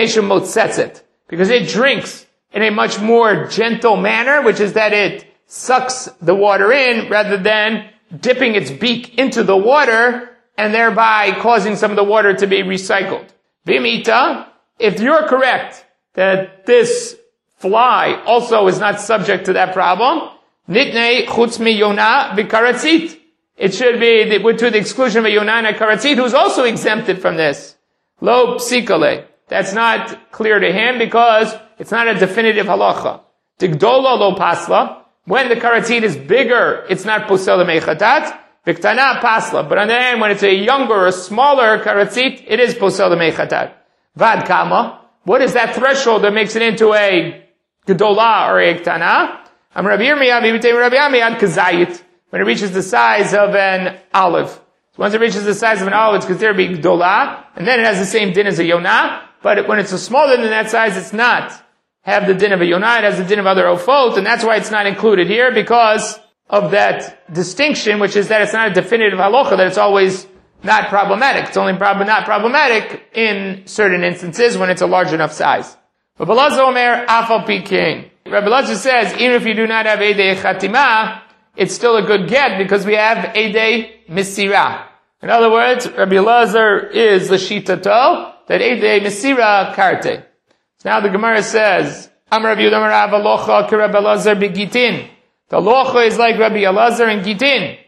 because it drinks in a much more gentle manner, which is that it sucks the water in rather than dipping its beak into the water and thereby causing some of the water to be recycled. Vimita, if you're correct that this fly also is not subject to that problem, nitnei chutz mi yonah b'karatzit. It should be to the exclusion of a Yonah and a Karatzit, who's also exempted from this. Lo psikale. That's not clear to him because it's not a definitive halacha. Tigdola lo pasla. When the Karatzit is bigger, it's not posel mei chatat. Viktana pasla. But on the end, when it's a younger or smaller Karatzit, it is posel mei chatat. Vad kama. What is that threshold that makes it into a Gedola or a Ktana? Am Rabbi Yirmiyah v'yitem Rabbi Amiyad kazayit. When it reaches the size of an olive. So once it reaches the size of an olive, it's considered to be Gdolah, and then it has the same din as a Yonah, but when it's smaller than that size, it's not have the din of a Yonah, it has the din of other Ofot, and that's why it's not included here, because of that distinction, which is that it's not a definitive halacha, that it's always not problematic. It's only not problematic in certain instances when it's a large enough size. Rabbi Elazar Omer, Afal Pikein. Rabbi Elazar says, even if you do not have Eidei Chatimah, it's still a good get because we have Eidei Misira. In other words, Rabbi Elazar is the Shitato, that Eidei Misira Karte. So now the Gemara says, Am Rabbi Yehuda Rav Alocha ki Rabbi Elazar begitin. The Alocha is like Rabbi Elazar in Gitin.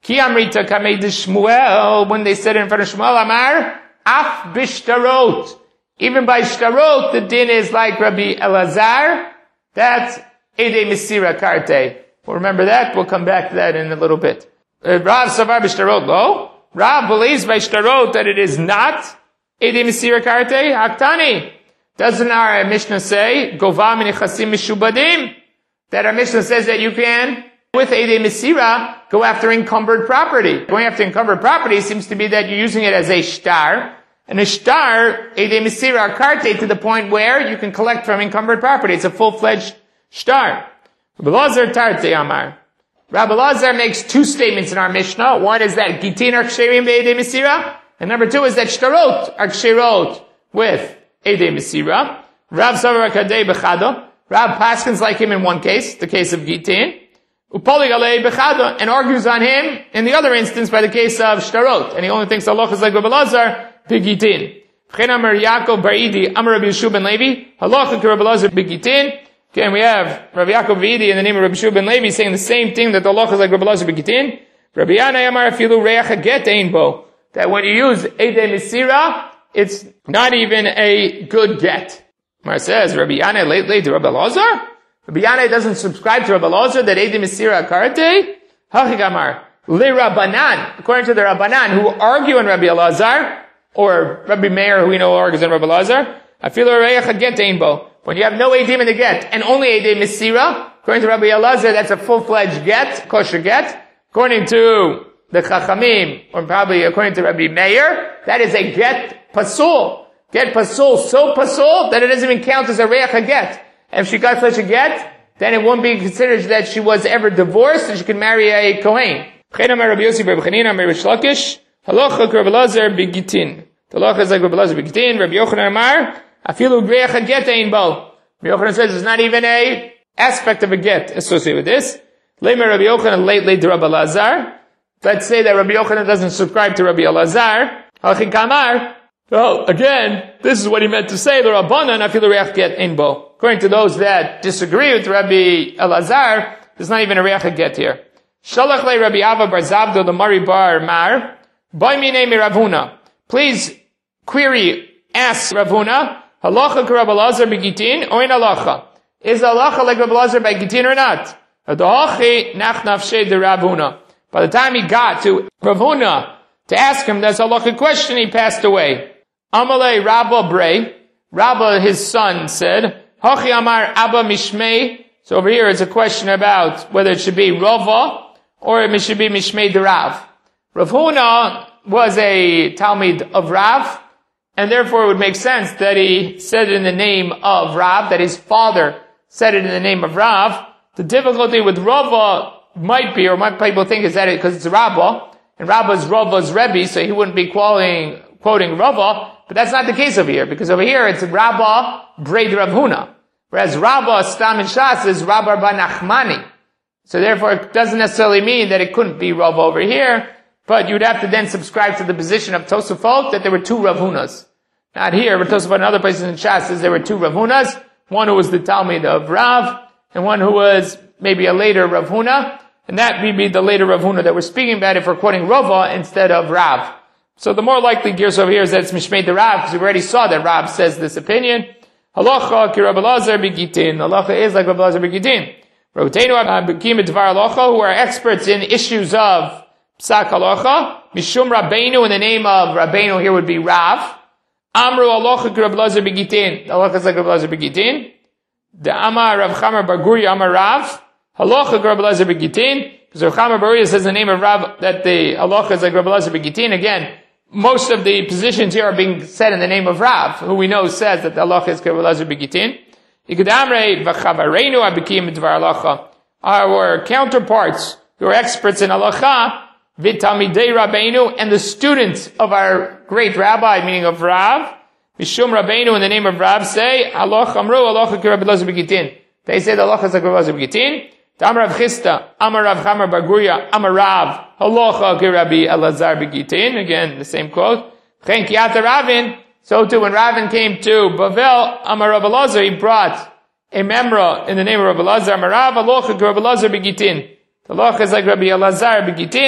Ki amrita kamei de Shmuel, when they said in front of Shmuel, Amar, af bishtarot. Even by shtarot, the din is like Rabbi Elazar. That's Ede Misira Karte. We'll remember that. We'll come back to that in a little bit. Rav Savar bishtarot, lo. Rav believes by shtarot that it is not Ede Misira Karte. Haktani. Doesn't our Mishnah say, Gova minichasim mishubadim? That our Mishnah says that you can, with Ede Misira, go after encumbered property. Going after encumbered property seems to be that you're using it as a shtar. And a shtar, Ede Misira Karte, to the point where you can collect from encumbered property. It's a full-fledged shtar. Rabbi Elazar Tarte Amar. Rabbi Elazar makes two statements in our Mishnah. One is that Gitin are ksherim be'Ede Misira. And number two is that shtarot are ksherot with Ede Misira. Rav Savar Kadei Bechado. Rav paskins like him in one case, the case of Gitin. Upoli Galei Bechado, and argues on him in the other instance by the case of shtarot. And he only thinks Allah is like Rabbi Elazar, Bigitin. V'chein Amar Yaakov Baridi, Amar Rabbi Yeshua ben Levi, Halacha ki Rabbi Elazar Bigitin. Again, we have Rabbi Yaakov Baridi in the name of Rabbi Yeshua ben Levi saying the same thing, that the halacha is like Rabbi Elazar Bigitin. Rabbi Yanai Amar Afilu Reach HaGet Ein Bo. That when you use Ede Misira, it's not even a good get. Mar says, Rabbi Yanai late to Rabbi Elazar? Rabbi Yanai doesn't subscribe to Rabbi Elazar that Ede Misira Karte? Hachigamar. Le Rabbanan. According to the Rabbanan who argue in Rabbi Elazar, or Rabbi Meir, who we know argues in Rabbi Elazar, Afilu Reach HaGet Ein Bo. When you have no edim in the get, and only Ede Misira, according to Rabbi Elazar, that's a full-fledged get, kosher get. According to the Chachamim, or probably according to Rabbi Meir, that is a get pasul. Get pasul, so pasul, that it doesn't even count as a reach get. And if she got such a get, then it won't be considered that she was ever divorced, and she could marry a Kohen. Halacha Rabbi Elazar Bigitin. The halacha is like Rabbi Elazar Bigitin. Rabbi Yochanan Amar, Afilu Reach HaGet Ein Bo. Rabbi Yochanan says there's not even a aspect of a get associated with this. Leimer Rabbi Yochanan late to Rabbi Elazar. Let's say that Rabbi Yochanan doesn't subscribe to Rabbi Elazar. Halacha Kamar. Well, again, this is what he meant to say. The Rabbanan Afilu Reach HaGet Ein Bo. According to those that disagree with Rabbi Elazar, there's not even a Reach HaGet here. Shalach le Rabbi Ava bar Zabdo the Mari bar Mar. By me name Ravuna. Please query, ask Ravuna. Halacha Rabbi Elazar Bigitin or in halacha? Is halacha like Rabbi Elazar by Gitin or not? By the time he got to Ravuna to ask him this halacha question, he passed away. Amalei Rabba Brei. Rabba, his son, said, Hachi Amar Abba Mishmei. So over here it's a question about whether it should be Rava or it should be Mishmei de Rav. Rav Huna was a Talmid of Rav, and therefore it would make sense that he said it in the name of Rav, that his father said it in the name of Rav. The difficulty with Rava might be, or might people think, is that because it's Rabbah, and Rabbah's Rava's Rebbe, so he wouldn't be quoting Rava, but that's not the case over here, because over here it's Rabbah Braid Rav Huna, whereas Rabbah Stam in Shas is Rabbah Bar Nachmani. So therefore it doesn't necessarily mean that it couldn't be Rava over here, but you'd have to then subscribe to the position of Tosafot that there were two Rav Hunas. Not here, but Tosafot in other places in Shas says there were two Rav Hunas, one who was the Talmid of Rav, and one who was maybe a later Rav Huna, and that would be the later Rav Huna that we're speaking about if we're quoting Rava instead of Rav. So the more likely gears over here is that it's Mishmei de Rav, because we already saw that Rav says this opinion. Halacha ki Rabbi Elazar Bigitin. Halacha is like Rabbi Elazar Bigitin. Rabbeinu Abikim Dvar Halacha, who are experts in issues of Psak Halacha. Mishum Rabbeinu, in the name of Rabbeinu here would be Rav. Amru Halacha ki Rabbi Elazar Bigitin. Halacha is like Rabbi Elazar Bigitin. The Amar Rav Chamar Bar Guria Amar Rav. Halacha Rabbi Elazar Bigitin. Because Rav Chamar Bar Guria says the name of Rav, that the halacha is like Rabbi Elazar Bigitin. Again, most of the positions here are being said in the name of Rav, who we know says that the halacha is Rabbi Elazar Bigitin. Our counterparts who are experts in halacha, V'talmidei Rabbeinu, and the students of our great rabbi, meaning of Rav, Mishum Rabbeinu, in the name of Rav, say, Halacha Amru, Halacha ki Rabbi Elazar Bigitin. They say the halacha is like Rabbi Elazar Bigitin. Amar Rav Chisda, Amar Rav Chamar Bar Guria, Amar Rav, Halacha ki Rabbi Elazar Bigitin. Again, the same quote. Chen Kiyata Ravin. So too, when Ravin came to Bavel, Amar Rav Elazar, he brought a memra in the name of Rav Elazar, Amar Rav, Halacha ki Rabbi Elazar Bigitin. The halacha is like Rabbi Elazar Bigitin.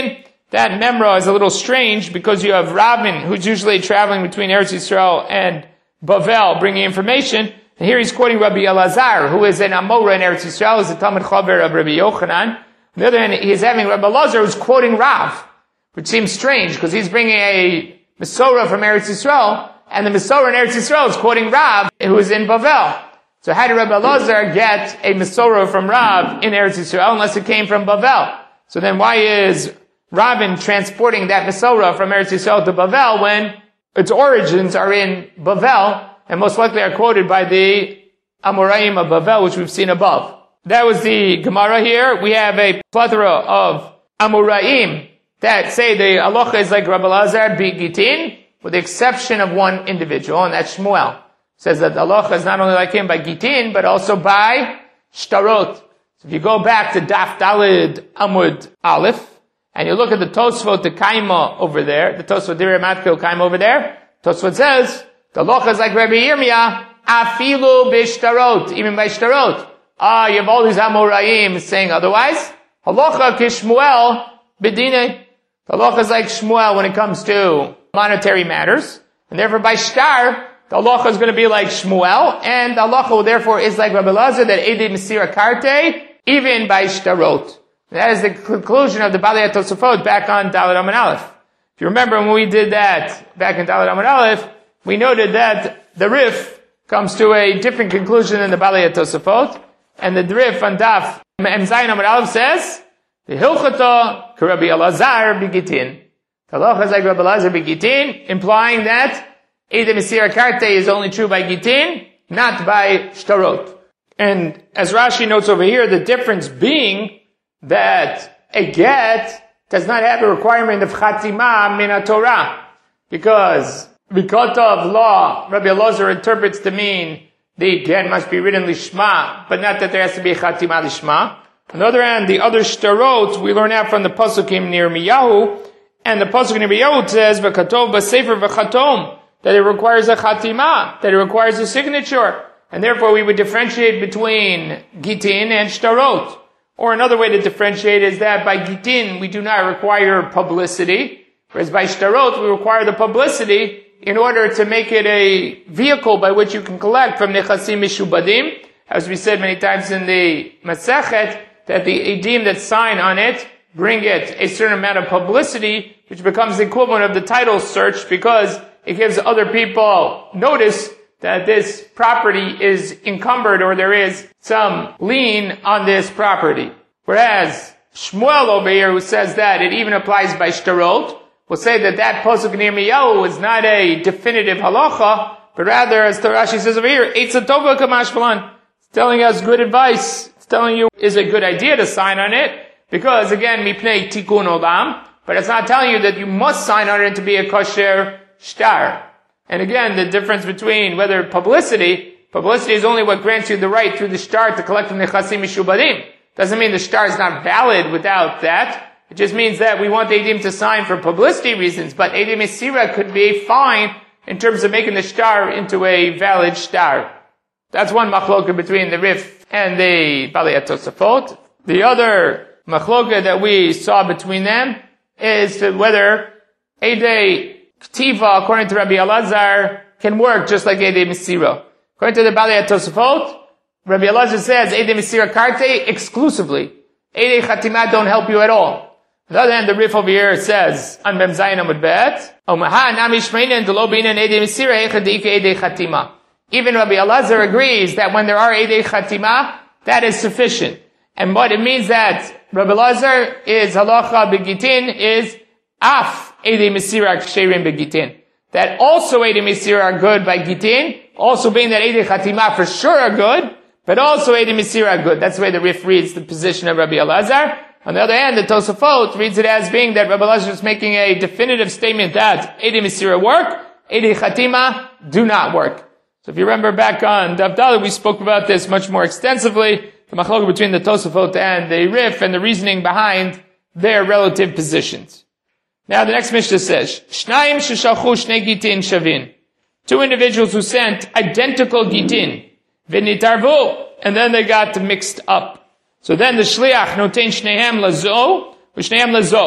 that memra is a little strange because you have Ravin, who's usually traveling between Eretz Yisrael and Bavel, bringing information. And here he's quoting Rabbi Elazar, who is an Amora in Eretz Yisrael, is a Talmud Chaver of Rabbi Yochanan. On the other hand, he's having Rabbi Elazar who's quoting Rav, which seems strange because he's bringing a Mesorah from Eretz Yisrael, and the Mesorah in Eretz Yisrael is quoting Rav, who is in Bavel. So how did Rabbi Elazar get a Mesorah from Rav in Eretz Yisrael unless it came from Bavel? So then why is Ravin transporting that Mesorah from Eretz Yisrael to Bavel when its origins are in Bavel and most likely are quoted by the Amoraim of Bavel, which we've seen above? That was the Gemara here. We have a plethora of Amoraim that say the halacha is like Rabbi Elazar Gitin, with the exception of one individual, and that's Shmuel. Says that the halacha is not only like him by Gitin, but also by Shtarot. So if you go back to Daf Dalid Amud Aleph, and you look at the Tosfot, the Kaima over there, the Tosfot Direi Matkil Kaima over there, Tosfot says, the halacha is like Rabbi Yirmiyah, Afilu Bishtarot, even by Shtarot. You have all these Amoraim saying otherwise. Halacha Kishmuel B'dinei. The halacha is like Shmuel when it comes to monetary matters, and therefore by Shtar, the halacha is going to be like Shmuel, and the halacha therefore is like Rabbi Elazar, that Edei Mesira Karte, even by Shtarot. That is the conclusion of the Balei Tosafot back on Daled Amud Aleph. If you remember when we did that back in Daled Amud Aleph, we noted that the Rif comes to a different conclusion than the Balei Tosafot, and the Rif on Daf Mem Zayin Amud Aleph says, the Hilchata Rabbi Elazar B'Gitin. The halacha is like Rabbi Elazar B'Gitin, implying that Edei Mesira Karte is only true by Gitin, not by Shtarot. And as Rashi notes over here, the difference being that a get does not have a requirement of Chatima min Torah, because of law, Rabbi Elazar interprets to mean the get must be written lishma, but not that there has to be a Chatima lishma. On the other hand, the other Shtarot we learn out from the Pasukim near Miyahu, and the Pasuk near Miyahu says, V'katov b'sefer v'chatom, that it requires a Chatima, that it requires a signature, and therefore we would differentiate between Gitin and Shtarot. Or another way to differentiate is that by Gitin we do not require publicity, whereas by Shtarot we require the publicity in order to make it a vehicle by which you can collect from Nechasim Mishubadim, as we said many times in the Masechet, that the Eidim that sign on it bring it a certain amount of publicity, which becomes the equivalent of the title search because it gives other people notice that this property is encumbered or there is some lien on this property. Whereas Shmuel over here, who says that it even applies by Shtarot, will say that that Pasuk near Miyahu is not a definitive halacha, but rather, as Rashi says over here, Eitzah Tova Kamashvalan. It's telling us good advice. It's telling you is a good idea to sign on it, because again, Mipnei Tikkun Olam, but it's not telling you that you must sign on it to be a kosher shtar. And again, the difference between whether publicity is only what grants you the right through the shtar to collect from the Nechasim Mishubadim. Doesn't mean the shtar is not valid without that. It just means that we want the Eidim to sign for publicity reasons, but Edei Mesira could be fine in terms of making the shtar into a valid shtar. That's one machloka between the Rif and the Balei Tosafot. The other machloka that we saw between them is to whether Edei Ktiva, according to Rabbi Elazar, can work just like Edei Mesira. According to the Balei Tosafot, Rabbi Elazar says Edei Mesira Karte exclusively. Edei Chatima don't help you at all. On the other hand, the Rif over here says, on Mem Zayin Amud Bet, even Rabbi Elazar agrees that when there are Edei Chatima, that is sufficient. And what it means that Rabbi Elazar is halacha begitin is af Edei Mesira ksherim begitin. That also Edei Mesira are good by gitin, also being that Edei Chatima for sure are good, but also Edei Mesira are good. That's the way the Rif reads the position of Rabbi Elazar. On the other hand, the Tosafot reads it as being that Rabbi Elazar is making a definitive statement that Edei Mesira work, Edei Chatima do not work. So if you remember back on Daf Daled, we spoke about this much more extensively, the machlokah between the Tosafot and the Rif and the reasoning behind their relative positions. Now the next Mishnah says, Shnayim sheshalchu shnei gitin shavin. Two individuals who sent identical gitin, v'nitarvu, and then they got mixed up. So then the shliach noten shnehem lazo, v'shnehem lazo.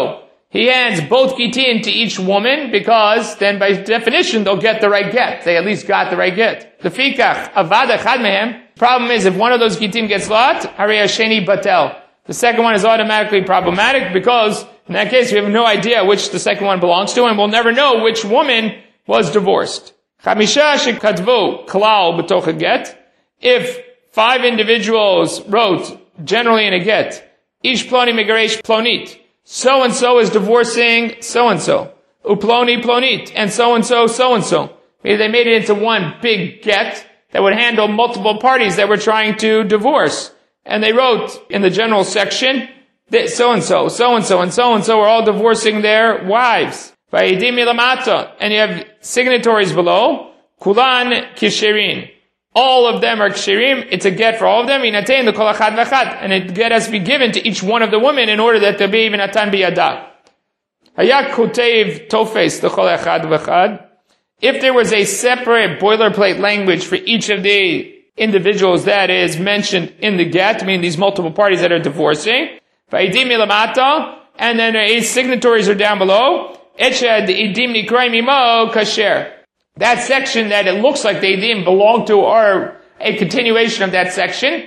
he hands both gitin to each woman, because then by definition they'll get the right get. They at least got the right get. The fikach avad echad mehem. Problem is, if one of those gitin gets lot, hari hasheni batel. The second one is automatically problematic, because in that case we have no idea which the second one belongs to, and we'll never know which woman was divorced. Chamisha shekatvu klal b'toch a get. If 5 individuals wrote generally in a get, ish ploni megaresh plonit, so and so is divorcing so and so, uploni plonit, and so. Maybe they made it into one big get that would handle multiple parties that were trying to divorce. And they wrote in the general section that so and so, and so are all divorcing their wives. And you have signatories below. Kulan kishirin. All of them are kshirim. It's a get for all of them. And a get has to be given to each one of the women in order that there be even atan biyada. Hayak kutev tofes l'chol echad v'chad. If there was a separate boilerplate language for each of the individuals that is mentioned in the get, meaning these multiple parties that are divorcing, and then his signatories are down below, that section that it looks like the edim belong to or a continuation of that section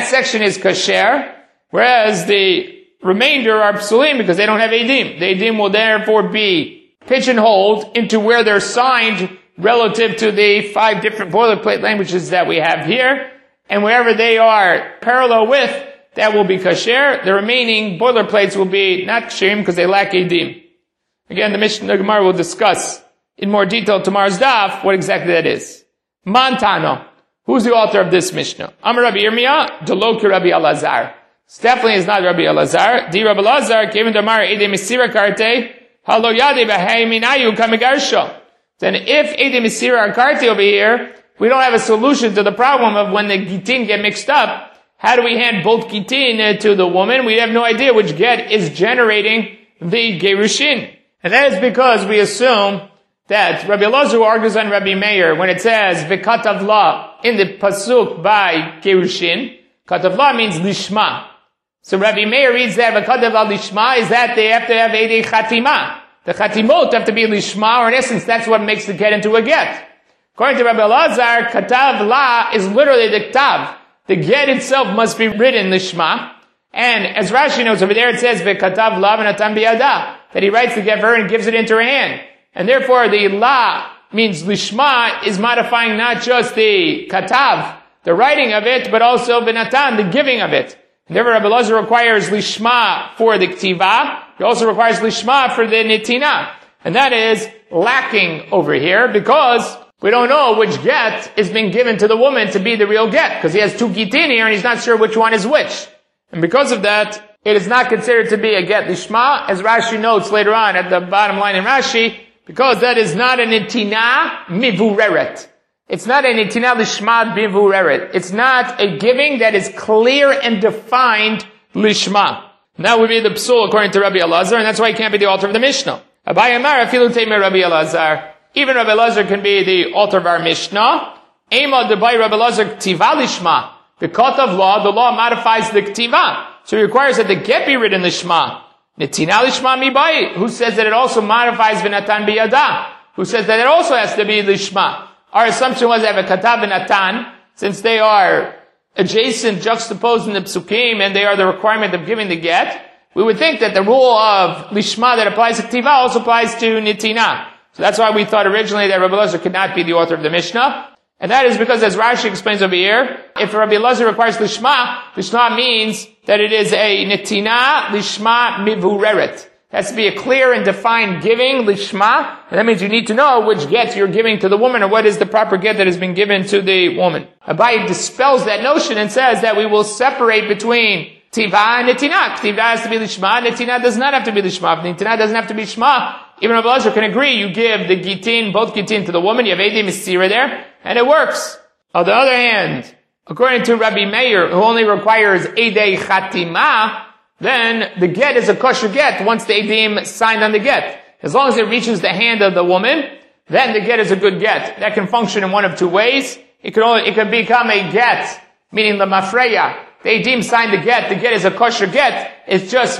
is kasher, whereas the remainder are psulim because they don't have edim. The edim will therefore be pigeonholed into where they're signed relative to the 5 different boilerplate languages that we have here, and wherever they are parallel with, that will be kasher. The remaining boilerplates will be not kasherim because they lack edim. Again, the Mishnah Gemara will discuss in more detail tomorrow's daf what exactly that is. Mantano. Who's the author of this Mishnah? Amar Rabbi Yirmiyah, Delo ki Rabbi Elazar. This definitely is not Rabbi Elazar. Di Rabbi Elazar, Kevin Damar, Ede Misira Karte, Halo Yade Minayu Kamigarsho. Then if Ede Misira Karte over here, we don't have a solution to the problem of when the gitin get mixed up. How do we hand both gitin to the woman? We have no idea which get is generating the gerushin. And that is because we assume that Rabbi Elazar argues on Rabbi Meir when it says v'katav la in the pasuk by gerushin. Katav la means lishma. So Rabbi Meir reads that v'katav la lishma is that they have to have a chatima. The chatimot have to be lishma, or in essence that's what makes the get into a get. According to Rabbi Elazar, katav la is literally the ktav. The get itself must be written lishma. And as Rashi notes over there, it says v'katav la v'natan biyada, that he writes the get for her and gives it into her hand. And therefore the la means lishma is modifying not just the katav, the writing of it, but also v'natan, the giving of it. And therefore Rabbi Elazar requires lishma for the ktiva. He also requires lishma for the nitina. And that is lacking over here because we don't know which get is being given to the woman to be the real get, because he has 2 gitin here and he's not sure which one is which. And because of that, it is not considered to be a get lishma, as Rashi notes later on at the bottom line in Rashi, because that is not a nitina mivureret. It's not a nitina lishma mivureret. It's not a giving that is clear and defined lishma. And that would be the psul according to Rabbi Elazar, and that's why he can't be the author of the Mishnah. Abai Amar afilu teimei Rabbi Elazar. Even Rabbi Elazar can be the author of our Mishnah. Ema debai Rabbi Elazar ktiva lishma. The katav law, the law modifies the ktiva. So it requires that the get be written lishma. Nitina lishma mibai. Who says that it also modifies v'natan biyada? Who says that it also has to be lishma? Our assumption was that a katav v'natan, since they are adjacent, juxtaposed in the psukim, and they are the requirement of giving the get, we would think that the rule of lishma that applies to ktiva also applies to nitina. So that's why we thought originally that Rabbi Elazar could not be the author of the Mishnah. And that is because, as Rashi explains over here, if Rabbi Elazar requires lishma, lishma means that it is a nitina lishma mivureret. It has to be a clear and defined giving, lishma, and that means you need to know which get you're giving to the woman, or what is the proper get that has been given to the woman. Abai dispels that notion and says that we will separate between tiva and nitina. Tiva has to be lishma, nitina does not have to be lishma. Nitina doesn't have to be shma. Even Rabbi Elazar can agree, you give the gitin, both gitin to the woman, you have Edi Misira there, and it works. On the other hand, according to Rabbi Meir, who only requires Edei Chatima, then the get is a kosher get once the Edim signed on the get. As long as it reaches the hand of the woman, then the get is a good get. That can function in one of 2 ways. It can become a get, meaning the mafreya. The Edim signed the get is a kosher get. It's just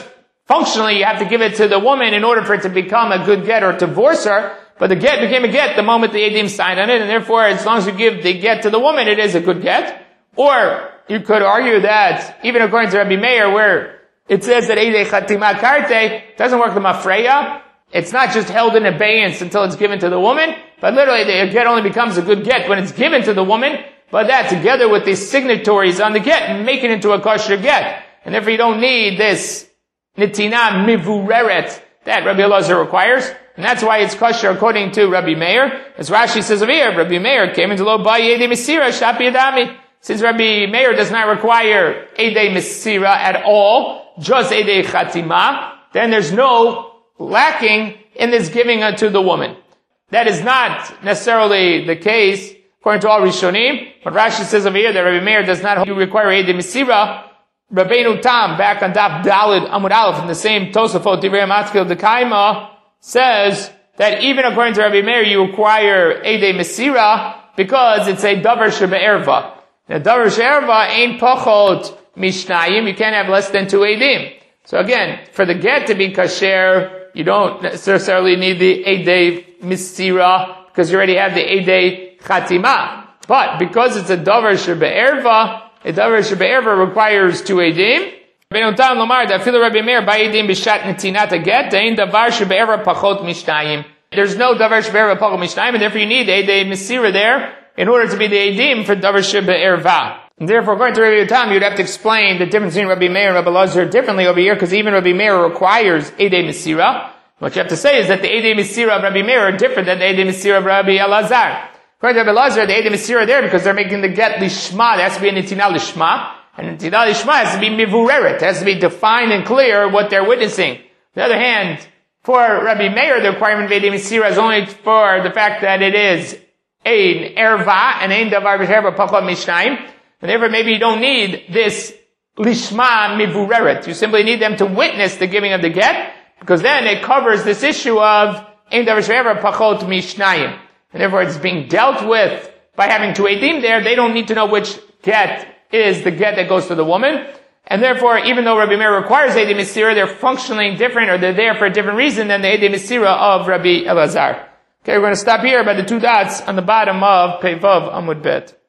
functionally you have to give it to the woman in order for it to become a good get or to divorce her, but the get became a get the moment the Eidim signed on it, and therefore as long as you give the get to the woman, it is a good get. Or you could argue that, even according to Rabbi Meir, where it says that Eidei Chatima Karte, doesn't work the Mafreya. It's not just held in abeyance until it's given to the woman, but literally the get only becomes a good get when it's given to the woman, but that together with the signatories on the get make it into a kosher get. And therefore you don't need this Nitina Mivureret that Rabbi Elazar requires. And that's why it's kosher according to Rabbi Meir. As Rashi says over here, Rabbi Meir came into Lo Ba Yedei Mesira Shapi Adami. Since Rabbi Meir does not require Eidei Mesira at all, just Eidei Chatima, then there's no lacking in this giving unto the woman. That is not necessarily the case according to all Rishonim, but Rashi says over here that Rabbi Meir does not require Eidei Mesira. Rabbeinu Tam, back on Daf Dalid Amud Aleph, in the same Tosafot Divrei Matkil Dekaima, says that even according to Rabbi Meir, you require Eidei Mesira because it's a Davar Shebe'erva. Now, Davar She'erva ain't Pachot Mishnayim, you can't have less than 2 Eidim. So again, for the get to be kasher, you don't necessarily need the Eidei Mesira because you already have the Eidei Chatima. But because it's a Davar Shebe'erva, a Davar Shebe'erva requires 2 Eidim. Rabbeinu Tam Lomar, Dafilu Rabbi Meir, Ba'edim B'shat Netinat Get, Dein Davar Shebe'erva Pachot Mishnayim. There's no Davar Shebe'erva Pachot Mishnayim, and therefore you need Eidei Mesira there in order to be the Eidim for Davar Shebe'erva. And therefore, according to Rabbi Tam, you'd have to explain the difference between Rabbi Meir and Rabbi Elazar differently over here, because even Rabbi Meir requires Eidei Mesira. What you have to say is that the Eidei Mesira of Rabbi Meir are different than the Eidei Mesira of Rabbi Elazar. According to Rabbi Elazar, the Eidei Mesira are there because they're making the get lishma. There has to be a nitina lishma. And nitina lishma has to be mivureret. It has to be defined and clear what they're witnessing. On the other hand, for Rabbi Meir, the requirement of Eidei Mesira is only for the fact that it is ein erva and ein davar b'herva pachot mishnayim. And therefore maybe you don't need this lishma mivureret. You simply need them to witness the giving of the get, because then it covers this issue of ein davar b'herva pachot mishnayim. And therefore it's being dealt with by having 2 Eidim there. They don't need to know which get is the get that goes to the woman. And therefore, even though Rabbi Meir requires Eidei Mesira, they're functionally different, or they're there for a different reason than the Eidei Mesira of Rabbi Elazar. Okay, we're going to stop here by the 2 dots on the bottom of Pei Vav Amud Bet.